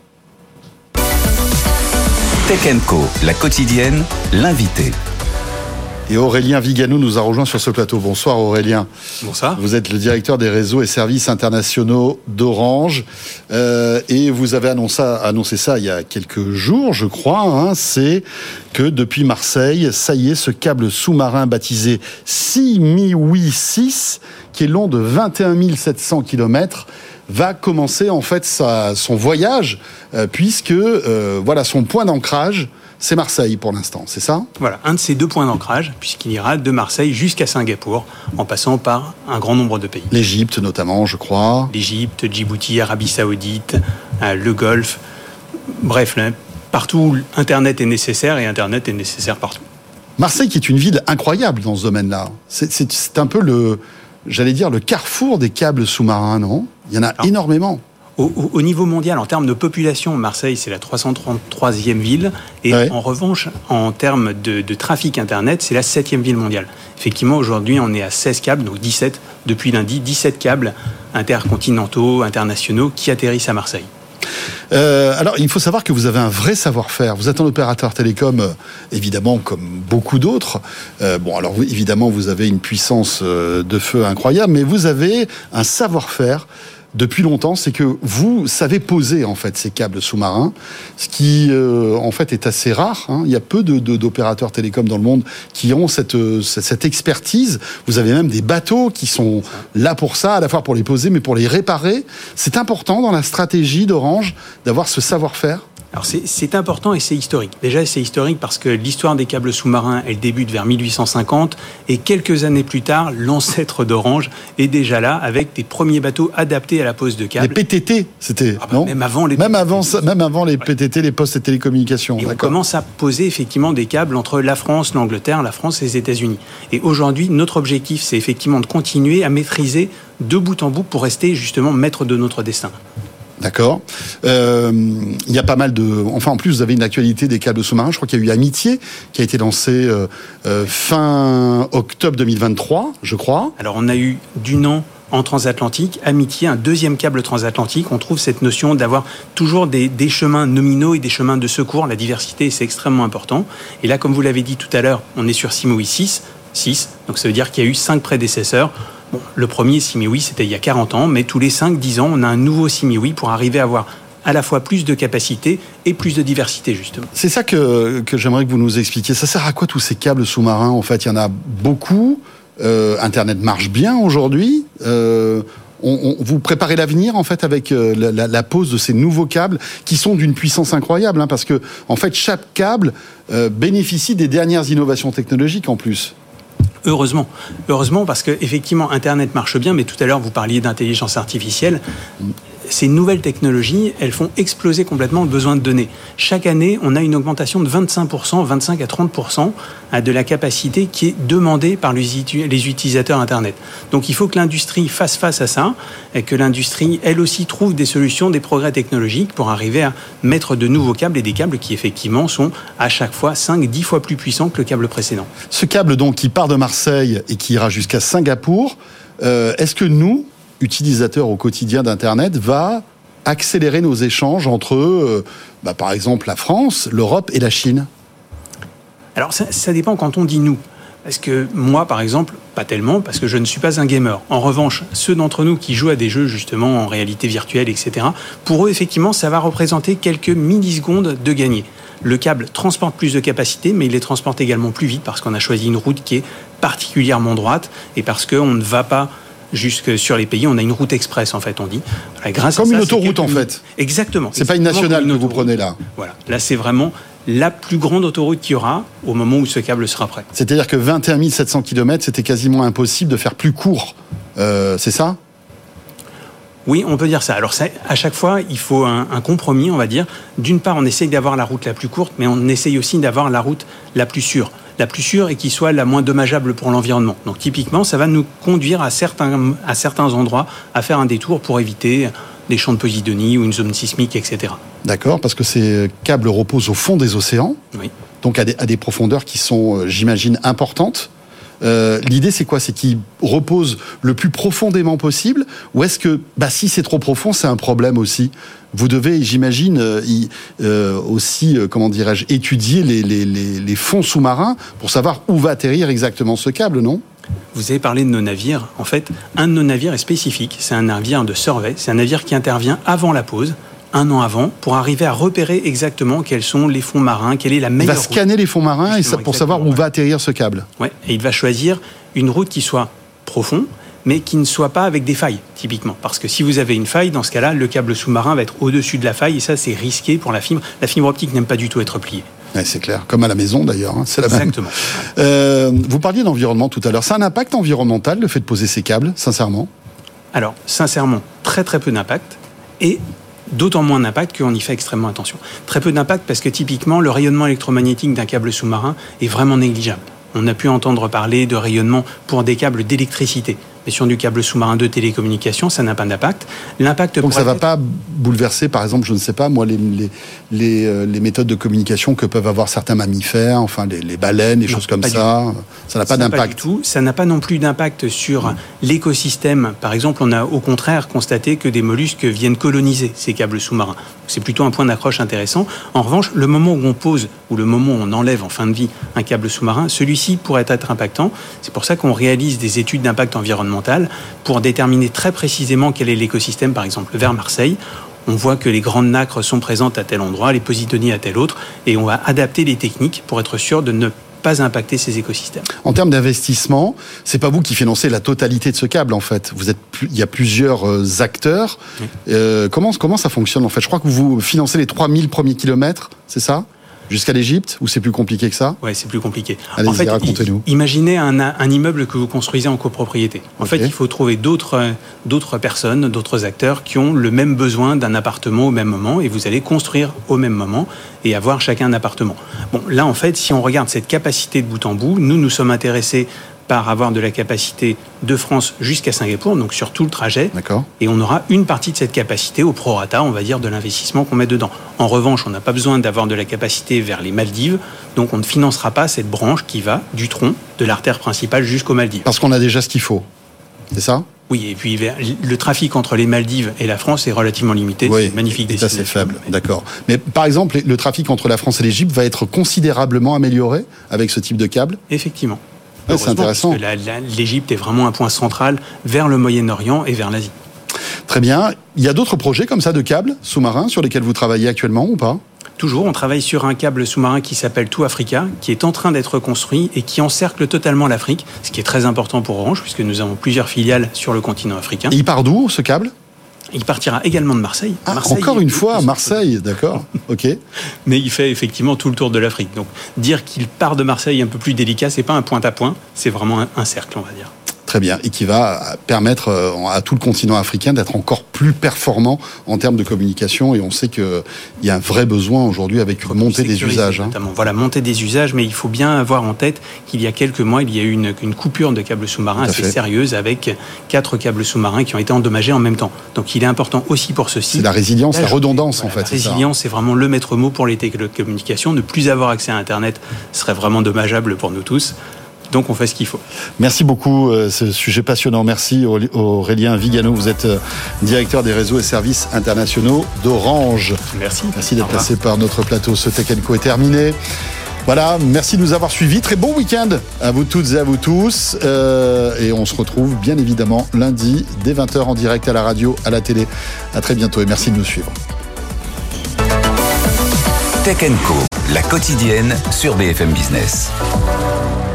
Tech and Co, la quotidienne, l'invité. Et Aurélien Vigano nous a rejoint sur ce plateau. Bonsoir Aurélien. Bonsoir. Vous êtes le directeur des réseaux et services internationaux d'Orange. Euh, et vous avez annoncé, annoncé ça il y a quelques jours, je crois. Hein, c'est que depuis Marseille, ça y est, ce câble sous-marin baptisé Simiwi six, qui est long de vingt et un mille sept cents kilomètres, va commencer en fait sa, son voyage, euh, puisque euh, voilà, son point d'ancrage, c'est Marseille pour l'instant, c'est ça ? Voilà, un de ces deux points d'ancrage, puisqu'il ira de Marseille jusqu'à Singapour, en passant par un grand nombre de pays. L'Égypte notamment, je crois. L'Égypte, Djibouti, Arabie Saoudite, euh, le Golfe. Bref, là, partout où Internet est nécessaire, et Internet est nécessaire partout. Marseille qui est une ville incroyable dans ce domaine-là. C'est, c'est, c'est un peu le, j'allais dire, le carrefour des câbles sous-marins, non ? Il y en a Alors, énormément. Au, au, au niveau mondial, en termes de population, Marseille, c'est la trois cent trente-troisième ville. Et ouais. en revanche, en termes de, de trafic Internet, c'est la septième ville mondiale. Effectivement, aujourd'hui, on est à seize câbles, donc dix-sept, depuis lundi, dix-sept câbles intercontinentaux, internationaux, qui atterrissent à Marseille. Euh, alors, il faut savoir que vous avez un vrai savoir-faire. Vous êtes un opérateur télécom, euh, évidemment, comme beaucoup d'autres. Euh, bon, alors, vous, évidemment, vous avez une puissance euh, de feu incroyable, mais vous avez un savoir-faire depuis longtemps, c'est que vous savez poser en fait ces câbles sous-marins, ce qui euh, en fait est assez rare. Hein. Il y a peu de, de, d'opérateurs télécoms dans le monde qui ont cette, cette, cette expertise. Vous avez même des bateaux qui sont là pour ça, à la fois pour les poser, mais pour les réparer. C'est important dans la stratégie d'Orange d'avoir ce savoir-faire. Alors c'est, c'est important et c'est historique. Déjà, c'est historique parce que l'histoire des câbles sous-marins, elle débute vers mille huit cent cinquante et quelques années plus tard, l'ancêtre d'Orange est déjà là avec des premiers bateaux adaptés à la pose de câbles. Les P T T, c'était ah bah, non Même avant les même avant, même avant les P T T, les postes et télécommunications. Et on commence à poser effectivement des câbles entre la France, l'Angleterre, la France et les États-Unis. Et aujourd'hui, notre objectif, c'est effectivement de continuer à maîtriser de bout en bout pour rester justement maître de notre destin. D'accord. Euh, il y a pas mal de... Enfin, en plus, vous avez une actualité des câbles sous-marins. Je crois qu'il y a eu Amitié, qui a été lancé euh, euh, fin octobre deux mille vingt-trois, je crois. Alors, on a eu Dunant en transatlantique, Amitié, un deuxième câble transatlantique. On trouve cette notion d'avoir toujours des, des chemins nominaux et des chemins de secours. La diversité, c'est extrêmement important. Et là, comme vous l'avez dit tout à l'heure, on est sur Simoui six. six. Donc, ça veut dire qu'il y a eu cinq prédécesseurs. Bon, le premier Simoui, c'était il y a quarante ans, mais tous les cinq dix ans, on a un nouveau Simoui pour arriver à avoir à la fois plus de capacité et plus de diversité, justement. C'est ça que, que j'aimerais que vous nous expliquiez. Ça sert à quoi tous ces câbles sous-marins ? En fait, il y en a beaucoup. Euh, Internet marche bien aujourd'hui. Euh, on, on, vous préparez l'avenir, en fait, avec euh, la, la pose de ces nouveaux câbles qui sont d'une puissance incroyable, hein, parce que, en fait, chaque câble euh, bénéficie des dernières innovations technologiques, en plus. Heureusement, heureusement parce que effectivement Internet marche bien, mais tout à l'heure vous parliez d'intelligence artificielle. Ces nouvelles technologies, elles font exploser complètement le besoin de données. Chaque année, on a une augmentation de vingt-cinq pour cent, vingt-cinq à trente pour cent de la capacité qui est demandée par les utilisateurs Internet. Donc il faut que l'industrie fasse face à ça, et que l'industrie, elle aussi, trouve des solutions, des progrès technologiques pour arriver à mettre de nouveaux câbles, et des câbles qui effectivement sont à chaque fois cinq, dix fois plus puissants que le câble précédent. Ce câble donc qui part de Marseille et qui ira jusqu'à Singapour, euh, est-ce que nous, utilisateurs au quotidien d'Internet, va accélérer nos échanges entre, euh, bah, par exemple, la France, l'Europe et la Chine ? Alors, ça, ça dépend quand on dit « nous ». Parce que moi, par exemple, pas tellement, parce que je ne suis pas un gamer. En revanche, ceux d'entre nous qui jouent à des jeux, justement, en réalité virtuelle, et cetera, pour eux, effectivement, ça va représenter quelques millisecondes de gagné. Le câble transporte plus de capacité, mais il les transporte également plus vite, parce qu'on a choisi une route qui est particulièrement droite, et parce qu'on ne va pas jusque sur les pays, on a une route express, en fait, on dit. Voilà, grâce Comme à ça, une autoroute, quelques... en fait. Exactement. C'est pas une nationale que vous prenez là. Voilà. Là, c'est vraiment la plus grande autoroute qu'il y aura au moment où ce câble sera prêt. C'est-à-dire que vingt et un mille sept cents kilomètres, c'était quasiment impossible de faire plus court. Euh, c'est ça ? Oui, on peut dire ça. Alors, ça, à chaque fois, il faut un, un compromis, on va dire. D'une part, on essaye d'avoir la route la plus courte, mais on essaye aussi d'avoir la route la plus sûre. La plus sûre et qui soit la moins dommageable pour l'environnement. Donc, typiquement, ça va nous conduire à certains, à certains endroits à faire un détour pour éviter des champs de Posidonie ou une zone sismique, et cetera. D'accord, parce que ces câbles reposent au fond des océans, oui. donc à des, à des profondeurs qui sont, j'imagine, importantes. Euh, l'idée, c'est quoi ? C'est qu'ils reposent le plus profondément possible, ou est-ce que, bah, si c'est trop profond, c'est un problème aussi ? Vous devez, j'imagine, euh, y, euh, aussi, euh, comment dirais-je, étudier les, les, les, les fonds sous-marins pour savoir où va atterrir exactement ce câble, non ? Vous avez parlé de nos navires. En fait, un de nos navires est spécifique. C'est un navire de survey. C'est un navire qui intervient avant la pause, un an avant, pour arriver à repérer exactement quels sont les fonds marins, quelle est la meilleure route. Il va scanner les fonds marins et ça, pour savoir où va atterrir ce câble. Ouais, et il va choisir une route qui soit profonde, mais qui ne soit pas avec des failles, typiquement. Parce que si vous avez une faille, dans ce cas-là, le câble sous-marin va être au-dessus de la faille, et ça, c'est risqué pour la fibre. La fibre optique n'aime pas du tout être pliée. Ouais, c'est clair, comme à la maison d'ailleurs, hein, c'est la même. Exactement. Euh, vous parliez d'environnement tout à l'heure. Ça a un impact environnemental, le fait de poser ces câbles, sincèrement ? Alors, sincèrement, très très peu d'impact, et d'autant moins d'impact qu'on y fait extrêmement attention. Très peu d'impact parce que typiquement, le rayonnement électromagnétique d'un câble sous-marin est vraiment négligeable. On a pu entendre parler de rayonnement pour des câbles d'électricité. Mais sur du câble sous-marin de télécommunication, ça n'a pas d'impact. L'impact Donc ça ne va être... pas bouleverser, par exemple, je ne sais pas, moi, les, les, les, euh, les méthodes de communication que peuvent avoir certains mammifères, enfin les, les baleines, les non, choses comme ça. Ça n'a pas ça d'impact. Pas du tout. Ça n'a pas non plus d'impact sur mmh. l'écosystème. Par exemple, on a au contraire constaté que des mollusques viennent coloniser ces câbles sous-marins. C'est plutôt un point d'accroche intéressant. En revanche, le moment où on pose ou le moment où on enlève en fin de vie un câble sous-marin, celui-ci pourrait être impactant. C'est pour ça qu'on réalise des études d'impact environnemental pour déterminer très précisément quel est l'écosystème, par exemple vers Marseille. On voit que les grandes nacres sont présentes à tel endroit, les positonies à tel autre, et on va adapter les techniques pour être sûr de ne pas impacter ces écosystèmes. En termes d'investissement, c'est pas vous qui financez la totalité de ce câble en fait. Vous êtes, il y a plusieurs acteurs. Oui. Euh, comment comment ça fonctionne en fait ? Je crois que vous financez les trois mille premiers kilomètres, c'est ça ? Jusqu'à l'Égypte, ou c'est plus compliqué que ça ? Ouais, c'est plus compliqué. Allez-y, en fait, racontez-nous. Imaginez un, un immeuble que vous construisez en copropriété. En okay. fait, il faut trouver d'autres, d'autres personnes, d'autres acteurs qui ont le même besoin d'un appartement au même moment, et vous allez construire au même moment et avoir chacun un appartement. Bon, là, en fait, si on regarde cette capacité de bout en bout, nous, nous sommes intéressés par avoir de la capacité de France jusqu'à Singapour, donc sur tout le trajet. D'accord. Et on aura une partie de cette capacité au prorata, on va dire, de l'investissement qu'on met dedans. En revanche, on n'a pas besoin d'avoir de la capacité vers les Maldives, donc on ne financera pas cette branche qui va du tronc de l'artère principale jusqu'aux Maldives. Parce qu'on a déjà ce qu'il faut, c'est ça ? Oui, et puis le trafic entre les Maldives et la France est relativement limité. Oui, c'est magnifique. Et ça, c'est faible, d'accord. Mais par exemple, le trafic entre la France et l'Égypte va être considérablement amélioré avec ce type de câble ? Effectivement. Ouais, c'est intéressant. Parce que la, la, l'Égypte est vraiment un point central vers le Moyen-Orient et vers l'Asie. Très bien. Il y a d'autres projets comme ça de câbles sous-marins sur lesquels vous travaillez actuellement ou pas ? Toujours, on travaille sur un câble sous-marin qui s'appelle Tout Africa, qui est en train d'être construit et qui encercle totalement l'Afrique, ce qui est très important pour Orange, puisque nous avons plusieurs filiales sur le continent africain. Et il part d'où, ce câble ? Il partira également de Marseille. Ah, Marseille encore une fois, Marseille, d'accord, ok. Mais il fait effectivement tout le tour de l'Afrique. Donc, dire qu'il part de Marseille un peu plus délicat, c'est pas un point à point, c'est vraiment un, un cercle, on va dire. Très bien, et qui va permettre à tout le continent africain d'être encore plus performant en termes de communication. Et on sait qu'il y a un vrai besoin aujourd'hui avec une montée des usages. Notamment. Hein. Voilà, montée des usages, mais il faut bien avoir en tête qu'il y a quelques mois, il y a eu une, une coupure de câbles sous-marins assez fait. sérieuse avec quatre câbles sous-marins qui ont été endommagés en même temps. Donc il est important aussi pour ceci. C'est la résilience, Là, la redondance voilà, en fait. La résilience, c'est vraiment le maître mot pour les télécommunications. Ne plus avoir accès à Internet serait vraiment dommageable pour nous tous. Donc on fait ce qu'il faut. Merci beaucoup, euh, ce sujet passionnant. Merci Aurélien Vigano, vous êtes euh, directeur des réseaux et services internationaux d'Orange. Merci. Merci d'être passé par notre plateau. Ce Tech and Co est terminé. Voilà, merci de nous avoir suivis. Très bon week-end à vous toutes et à vous tous. Euh, et on se retrouve bien évidemment lundi dès vingt heures en direct à la radio, à la télé. À très bientôt et merci de nous suivre. Tech and Co, la quotidienne sur B F M Business.